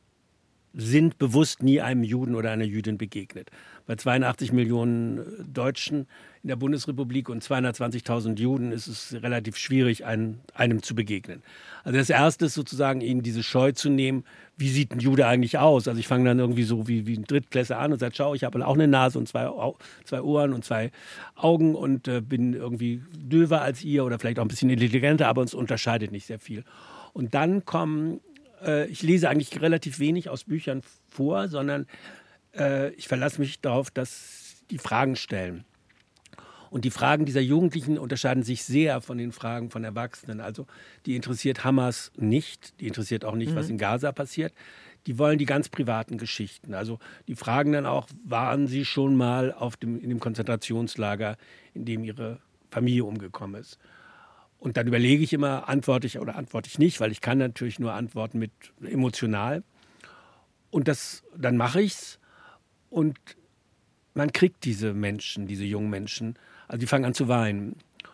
sind bewusst nie einem Juden oder einer Jüdin begegnet. Bei zweiundachtzig Millionen Deutschen in der Bundesrepublik und zweihundertzwanzigtausend Juden ist es relativ schwierig, einem, einem zu begegnen. Also das Erste ist sozusagen, ihnen diese Scheu zu nehmen, wie sieht ein Jude eigentlich aus? Also ich fange dann irgendwie so wie, wie ein Drittklässler an und sage, schau, ich habe auch eine Nase und zwei, zwei Ohren und zwei Augen und äh, bin irgendwie döver als ihr oder vielleicht auch ein bisschen intelligenter, aber uns unterscheidet nicht sehr viel. Und dann kommen, äh, ich lese eigentlich relativ wenig aus Büchern vor, sondern äh, ich verlasse mich darauf, dass die Fragen stellen. Und die Fragen dieser Jugendlichen unterscheiden sich sehr von den Fragen von Erwachsenen. Also die interessiert Hamas nicht, die interessiert auch nicht, mhm. was in Gaza passiert. Die wollen die ganz privaten Geschichten. Also die fragen dann auch, waren sie schon mal auf dem, in dem Konzentrationslager, in dem ihre Familie umgekommen ist? Und dann überlege ich immer, antworte ich oder antworte ich nicht, weil ich kann natürlich nur antworten mit emotional. Und das, dann mache ich es. Und man kriegt diese Menschen, diese jungen Menschen, also die fangen an zu weinen.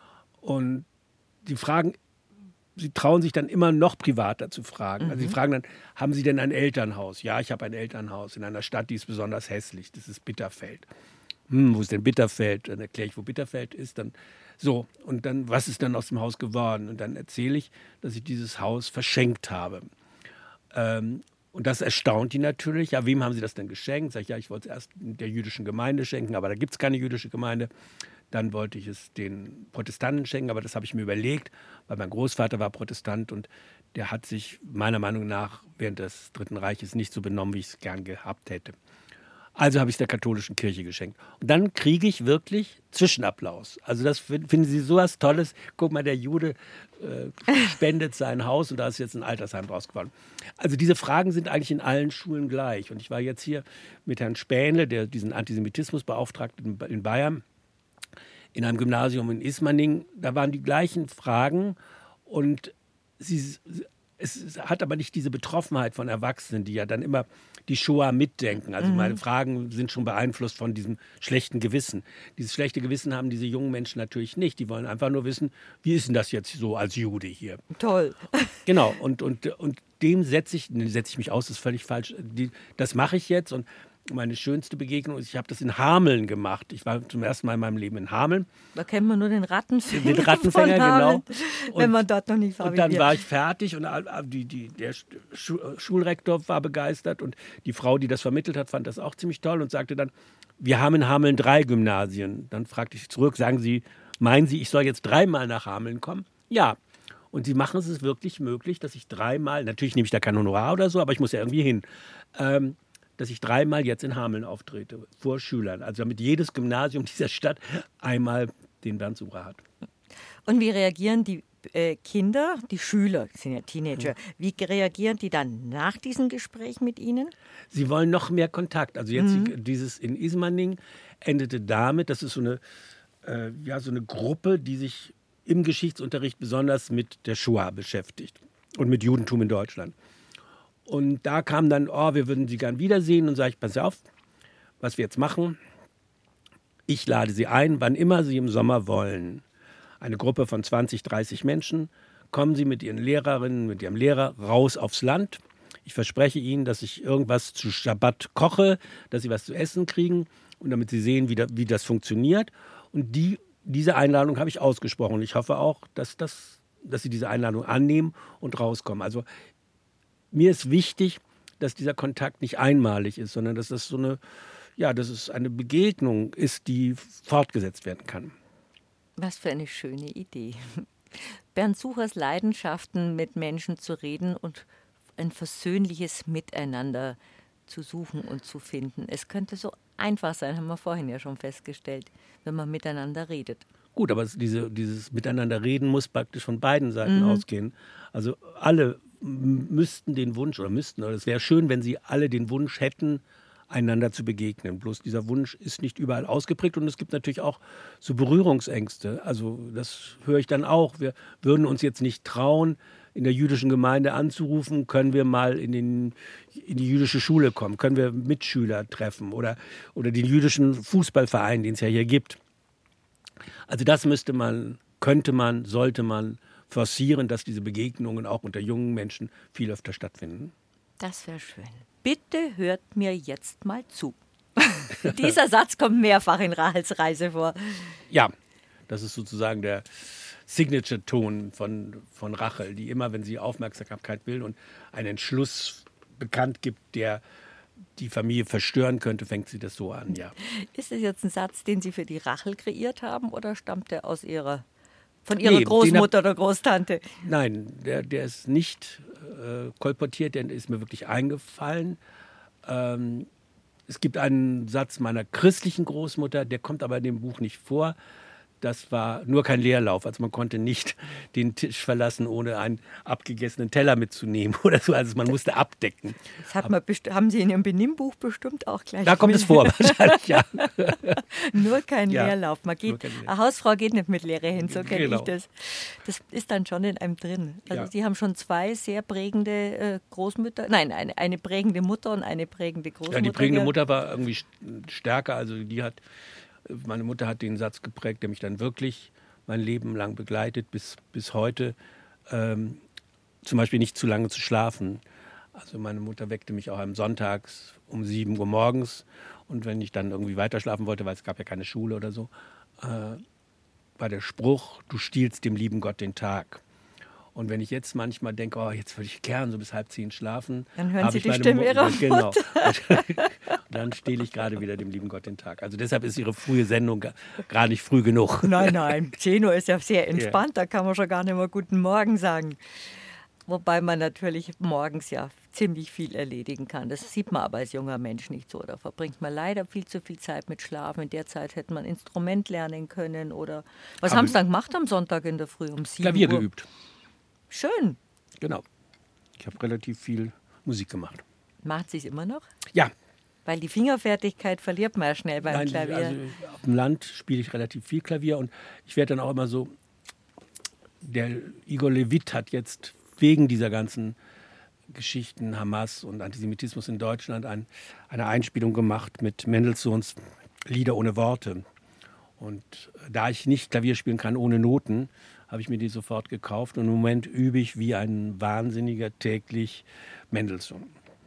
Und die fragen, sie trauen sich dann immer noch privater zu fragen. Mhm. Also sie fragen dann, haben Sie denn ein Elternhaus? Ja, ich habe ein Elternhaus in einer Stadt, die ist besonders hässlich. Das ist Bitterfeld. Hm, wo ist denn Bitterfeld? Dann erkläre ich, wo Bitterfeld ist. Dann so, und dann, was ist dann aus dem Haus geworden? Und dann erzähle ich, dass ich dieses Haus verschenkt habe. Ähm, Und das erstaunt die natürlich. Ja, wem haben Sie das denn geschenkt? Sag ich, ja, ich wollte es erst der jüdischen Gemeinde schenken, aber da gibt es keine jüdische Gemeinde. Dann wollte ich es den Protestanten schenken, aber das habe ich mir überlegt, weil mein Großvater war Protestant und der hat sich meiner Meinung nach während des Dritten Reiches nicht so benommen, wie ich es gern gehabt hätte. Also habe ich es der katholischen Kirche geschenkt. Und dann kriege ich wirklich Zwischenapplaus. Also das finden Sie so was Tolles. Guck mal, der Jude äh, spendet sein Haus und da ist jetzt ein Altersheim draus geworden. Also diese Fragen sind eigentlich in allen Schulen gleich. Und ich war jetzt hier mit Herrn Spähnle, der diesen Antisemitismusbeauftragten in Bayern, in einem Gymnasium in Ismaning. Da waren die gleichen Fragen und sie, es hat aber nicht diese Betroffenheit von Erwachsenen, die ja dann immer die Shoah mitdenken. Also mhm. meine Fragen sind schon beeinflusst von diesem schlechten Gewissen. Dieses schlechte Gewissen haben diese jungen Menschen natürlich nicht. Die wollen einfach nur wissen, wie ist denn das jetzt so als Jude hier? Toll. Genau, und, und, und dem setze ich, setze ich mich aus, das ist völlig falsch. Die, das mache ich jetzt und meine schönste Begegnung ist, ich habe das in Hameln gemacht. Ich war zum ersten Mal in meinem Leben in Hameln. Da kennt man nur den Rattenfänger. Den Rattenfänger, genau. Und, wenn man dort noch nicht war. Und dann war ich fertig und die, die, der Schulrektor war begeistert und die Frau, die das vermittelt hat, fand das auch ziemlich toll und sagte dann, wir haben in Hameln drei Gymnasien. Dann fragte ich zurück, sagen Sie, meinen Sie, ich soll jetzt dreimal nach Hameln kommen? Ja. Und sie machen es wirklich möglich, dass ich dreimal, natürlich nehme ich da kein Honorar oder so, aber ich muss ja irgendwie hin, ähm, dass ich dreimal jetzt in Hameln auftrete, vor Schülern. Also damit jedes Gymnasium dieser Stadt einmal den Bernd Sucher hat. Und wie reagieren die äh, Kinder, die Schüler, das sind ja Teenager, wie reagieren die dann nach diesem Gespräch mit Ihnen? Sie wollen noch mehr Kontakt. Also jetzt Mhm. dieses in Ismaning endete damit, das ist so eine, äh, ja, so eine Gruppe, die sich im Geschichtsunterricht besonders mit der Shoah beschäftigt und mit Judentum in Deutschland. Und da kam dann, oh, wir würden Sie gern wiedersehen. Und sage ich, pass auf, was wir jetzt machen. Ich lade Sie ein, wann immer Sie im Sommer wollen. Eine Gruppe von zwanzig, dreißig Menschen. Kommen Sie mit Ihren Lehrerinnen, mit Ihrem Lehrer raus aufs Land. Ich verspreche Ihnen, dass ich irgendwas zu Schabbat koche, dass Sie was zu essen kriegen und damit Sie sehen, wie, da, wie das funktioniert. Und die, diese Einladung habe ich ausgesprochen. Und ich hoffe auch, dass, das, dass Sie diese Einladung annehmen und rauskommen. Also mir ist wichtig, dass dieser Kontakt nicht einmalig ist, sondern dass das so eine, ja, dass es eine Begegnung ist, die fortgesetzt werden kann. Was für eine schöne Idee. Bernd Suchers Leidenschaften, mit Menschen zu reden und ein versöhnliches Miteinander zu suchen und zu finden. Es könnte so einfach sein, haben wir vorhin ja schon festgestellt, wenn man miteinander redet. Gut, aber diese, dieses Miteinanderreden muss praktisch von beiden Seiten Mhm. ausgehen. Also alle müssten den Wunsch oder müssten, oder es wäre schön, wenn sie alle den Wunsch hätten, einander zu begegnen. Bloß dieser Wunsch ist nicht überall ausgeprägt und es gibt natürlich auch so Berührungsängste. Also das höre ich dann auch. Wir würden uns jetzt nicht trauen, in der jüdischen Gemeinde anzurufen, können wir mal in, den, in die jüdische Schule kommen, können wir Mitschüler treffen oder, oder den jüdischen Fußballverein, den es ja hier gibt. Also das müsste man, könnte man, sollte man forcieren, dass diese Begegnungen auch unter jungen Menschen viel öfter stattfinden. Das wäre schön. Bitte hört mir jetzt mal zu. Dieser Satz kommt mehrfach in Rachels Reise vor. Ja, das ist sozusagen der Signature-Ton von, von Rachel, die immer, wenn sie Aufmerksamkeit will und einen Entschluss bekannt gibt, der die Familie verstören könnte, fängt sie das so an, ja. Ist das jetzt ein Satz, den Sie für die Rachel kreiert haben oder stammt der aus Ihrer, von Ihrer Nee, Großmutter den hab- oder Großtante? Nein, der, der ist nicht äh, kolportiert, der ist mir wirklich eingefallen. Ähm, es gibt einen Satz meiner christlichen Großmutter, der kommt aber in dem Buch nicht vor. Das war nur kein Leerlauf. Also man konnte nicht den Tisch verlassen, ohne einen abgegessenen Teller mitzunehmen oder so. Also man musste abdecken. Das hat man best- haben Sie in Ihrem Benimmbuch bestimmt auch gleich. Da kommt mit. es vor wahrscheinlich, ja. Nur kein Ja, Leerlauf. Man geht, nur kein Leerlauf. eine Hausfrau geht nicht mit leere Hände, so kenne Genau. ich das. Das ist dann schon in einem drin. Also Ja. Sie haben schon zwei sehr prägende äh, Großmütter, nein, eine, eine prägende Mutter und eine prägende Großmutter. Ja, die prägende gehabt. Mutter war irgendwie st- stärker. Also die hat, meine Mutter hat den Satz geprägt, der mich dann wirklich mein Leben lang begleitet, bis, bis heute. Ähm, zum Beispiel nicht zu lange zu schlafen. Also meine Mutter weckte mich auch am Sonntags um sieben Uhr morgens. Und wenn ich dann irgendwie weiter schlafen wollte, weil es gab ja keine Schule oder so, äh, war der Spruch, du stiehlst dem lieben Gott den Tag. Und wenn ich jetzt manchmal denke, oh, jetzt würde ich gern so bis halb zehn schlafen. Dann hören habe Sie ich die meine Stimme Mu- Ihrer Genau. Dann stehle ich gerade wieder dem lieben Gott den Tag. Also deshalb ist Ihre frühe Sendung ga- gerade nicht früh genug. Nein, nein, zehn Uhr ist ja sehr entspannt, da kann man schon gar nicht mehr Guten Morgen sagen. Wobei man natürlich morgens ja ziemlich viel erledigen kann. Das sieht man aber als junger Mensch nicht so. Da verbringt man leider viel zu viel Zeit mit Schlafen. In der Zeit hätte man ein Instrument lernen können. Oder was Aber- haben Sie dann gemacht am Sonntag in der Früh um sieben Klavier Uhr? geübt. Schön. Genau. Ich habe relativ viel Musik gemacht. Macht sie es immer noch? Ja, Weil die Fingerfertigkeit verliert man ja schnell beim nein, Klavier. also auf dem Land spiele ich relativ viel Klavier und ich werde dann auch immer so, der Igor Levit hat jetzt wegen dieser ganzen Geschichten, Hamas und Antisemitismus in Deutschland, ein, eine Einspielung gemacht mit Mendelssohns Lieder ohne Worte. Und da ich nicht Klavier spielen kann ohne Noten, habe ich mir die sofort gekauft und im Moment übe ich wie ein Wahnsinniger täglich Mendelssohn.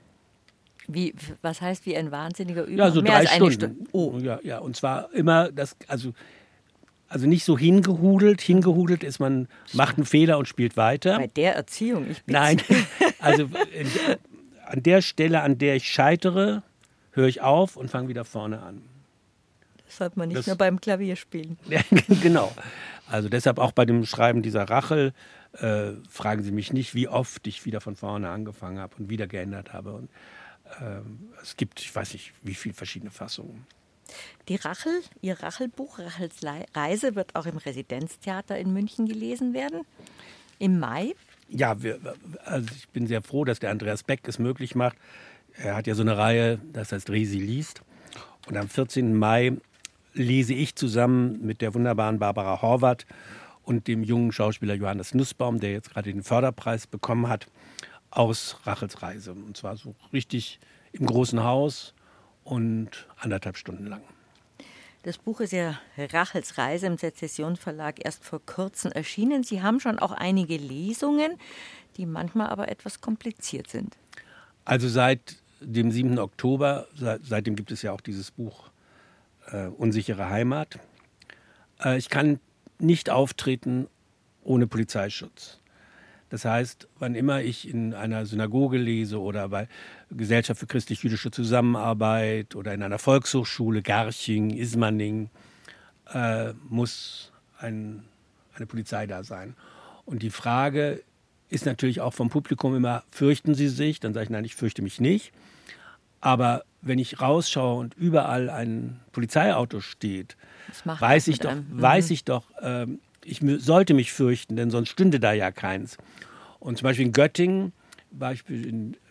Wie, was heißt wie ein wahnsinniger Übung? Ja, so Mehr drei als eine Stunden. Stunde. Oh, Ja, ja, und zwar immer das, also, also nicht so hingehudelt. Hingehudelt ist, man macht einen Fehler und spielt weiter. bei der Erziehung. Ich bin's. Nein, also in, an der Stelle, an der ich scheitere, höre ich auf und fange wieder vorne an. Das sollte man nicht Das- nur beim Klavier spielen. Ja, genau. Also deshalb auch bei dem Schreiben dieser Rachel äh, fragen Sie mich nicht, wie oft ich wieder von vorne angefangen habe und wieder geändert habe. Und, ähm, es gibt, ich weiß nicht, wie viele verschiedene Fassungen. Die Rachel, ihr Rachelbuch, Rachels Lei- Reise, wird auch im Residenztheater in München gelesen werden. Im Mai. Ja, wir, also ich bin sehr froh, dass der Andreas Beck es möglich macht. Er hat ja so eine Reihe, das heißt Resi liest. Und am vierzehnten Mai lese ich zusammen mit der wunderbaren Barbara Horvath und dem jungen Schauspieler Johannes Nussbaum, der jetzt gerade den Förderpreis bekommen hat, aus Rachels Reise. Und zwar so richtig im großen Haus und anderthalb Stunden lang. Das Buch ist ja Rachels Reise im Sezession Verlag erst vor kurzem erschienen. Sie haben schon auch einige Lesungen, die manchmal aber etwas kompliziert sind. Also seit dem siebten Oktober, seit, seitdem gibt es ja auch dieses Buch äh, Unsichere Heimat. Äh, ich kann nicht auftreten ohne Polizeischutz. Das heißt, wann immer ich in einer Synagoge lese oder bei Gesellschaft für christlich-jüdische Zusammenarbeit oder in einer Volkshochschule, Garching, Ismaning, äh, muss ein, eine Polizei da sein. Und die Frage ist natürlich auch vom Publikum immer, fürchten Sie sich? Dann sage ich, nein, ich fürchte mich nicht. Aber wenn ich rausschaue und überall ein Polizeiauto steht, Das macht weiß was ich mit doch, einem. Mhm. weiß ich doch, ähm, ich mü- sollte mich fürchten, denn sonst stünde da ja keins. Und zum Beispiel in Göttingen war ich in,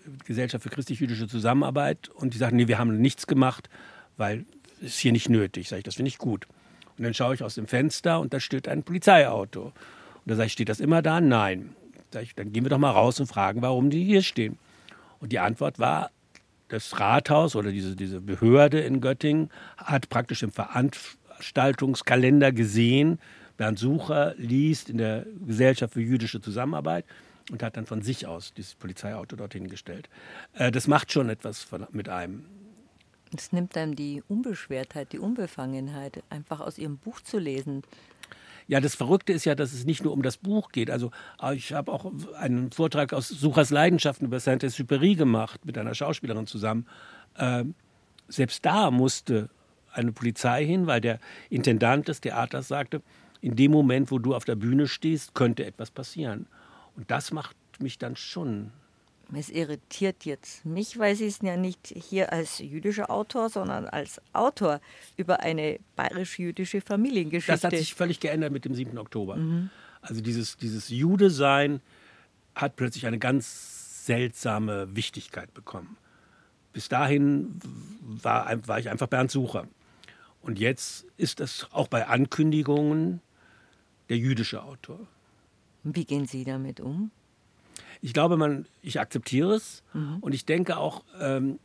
Gesellschaft für christlich-jüdische Zusammenarbeit und die sagten, nee, wir haben nichts gemacht, weil es ist hier nicht nötig. Sag ich, das finde ich gut. Und dann schaue ich aus dem Fenster und da steht ein Polizeiauto. Und da sage ich, steht das immer da? Nein. Sag ich, dann gehen wir doch mal raus und fragen, warum die hier stehen. Und die Antwort war, das Rathaus oder diese, diese Behörde in Göttingen hat praktisch im Veranstaltungskalender gesehen, Bernd Sucher liest in der Gesellschaft für jüdische Zusammenarbeit und hat dann von sich aus dieses Polizeiauto dorthin gestellt. Äh, das macht schon etwas von, mit einem. Es nimmt einem die Unbeschwertheit, die Unbefangenheit, einfach aus Ihrem Buch zu lesen. Ja, das Verrückte ist ja, dass es nicht nur um das Buch geht. Also ich habe auch einen Vortrag aus Suchers Leidenschaften über Saint-Exupéry gemacht, mit einer Schauspielerin zusammen. Ähm, selbst da musste eine Polizei hin, weil der Intendant des Theaters sagte, in dem Moment, wo du auf der Bühne stehst, könnte etwas passieren. Und das macht mich dann schon... Es irritiert jetzt mich, weil Sie es ja nicht hier als jüdischer Autor, sondern als Autor über eine bayerisch-jüdische Familiengeschichte. Das hat sich völlig geändert mit dem siebten Oktober. Mhm. Also dieses, dieses Jude-Sein hat plötzlich eine ganz seltsame Wichtigkeit bekommen. Bis dahin war, war ich einfach Bernd Sucher. Und jetzt ist das auch bei Ankündigungen der jüdische Autor. Wie gehen Sie damit um? Ich glaube, man, ich akzeptiere es mhm. und ich denke auch, ähm,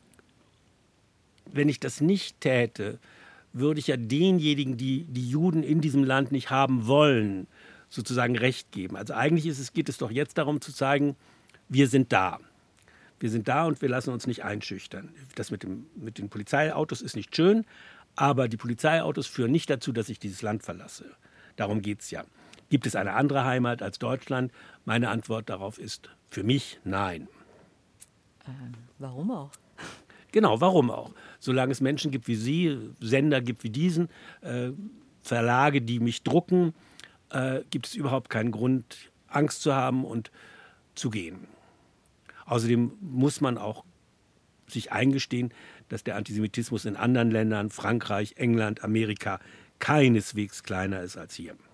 wenn ich das nicht täte, würde ich ja denjenigen, die die Juden in diesem Land nicht haben wollen, sozusagen Recht geben. Also eigentlich ist es, geht es doch jetzt darum zu zeigen, wir sind da. Wir sind da und wir lassen uns nicht einschüchtern. Das mit, dem, mit den Polizeiautos ist nicht schön, aber die Polizeiautos führen nicht dazu, dass ich dieses Land verlasse. Darum geht es ja. Gibt es eine andere Heimat als Deutschland? Meine Antwort darauf ist für mich nein. Ähm, warum auch? Genau, warum auch? Solange es Menschen gibt wie Sie, Sender gibt wie diesen, äh, Verlage, die mich drucken, äh, gibt es überhaupt keinen Grund, Angst zu haben und zu gehen. Außerdem muss man auch sich eingestehen, dass der Antisemitismus in anderen Ländern, Frankreich, England, Amerika, keineswegs kleiner ist als hier.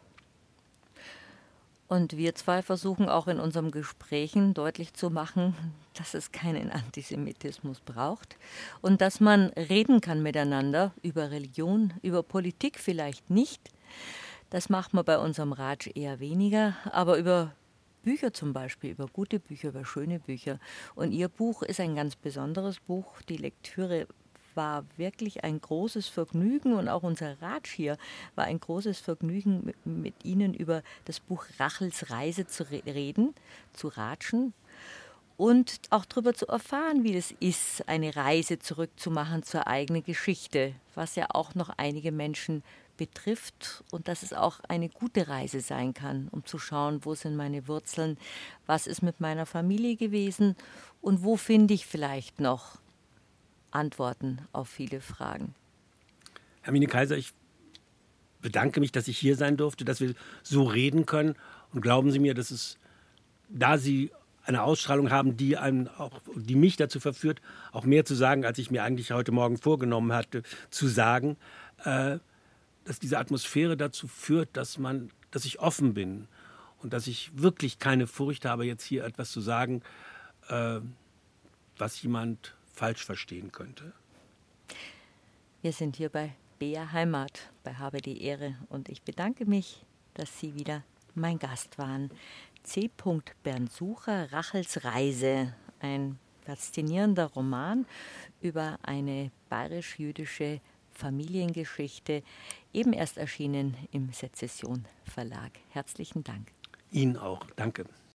Und wir zwei versuchen auch in unseren Gesprächen deutlich zu machen, dass es keinen Antisemitismus braucht und dass man reden kann miteinander über Religion, über Politik vielleicht nicht. Das macht man bei unserem Ratsch eher weniger, aber über Bücher zum Beispiel, über gute Bücher, über schöne Bücher. Und Ihr Buch ist ein ganz besonderes Buch. Die Lektüre war wirklich ein großes Vergnügen und auch unser Ratsch hier war ein großes Vergnügen, mit, mit Ihnen über das Buch Rachels Reise zu re- reden, zu ratschen und auch darüber zu erfahren, wie es ist, eine Reise zurückzumachen zur eigenen Geschichte, was ja auch noch einige Menschen betrifft und dass es auch eine gute Reise sein kann, um zu schauen, wo sind meine Wurzeln, was ist mit meiner Familie gewesen und wo finde ich vielleicht noch Antworten auf viele Fragen. Hermine Kaiser, ich bedanke mich, dass ich hier sein durfte, dass wir so reden können. Und glauben Sie mir, dass es, da Sie eine Ausstrahlung haben, die, einen auch, die mich dazu verführt, auch mehr zu sagen, als ich mir eigentlich heute Morgen vorgenommen hatte, zu sagen, äh, dass diese Atmosphäre dazu führt, dass, man, dass ich offen bin und dass ich wirklich keine Furcht habe, jetzt hier etwas zu sagen, äh, was jemand falsch verstehen könnte. Wir sind hier bei B R Heimat, bei Habe die Ehre und ich bedanke mich, dass Sie wieder mein Gast waren. C. Bernd Sucher, Rachels Reise, ein faszinierender Roman über eine bayerisch-jüdische Familiengeschichte, eben erst erschienen im Sezession Verlag. Herzlichen Dank. Ihnen auch. Danke.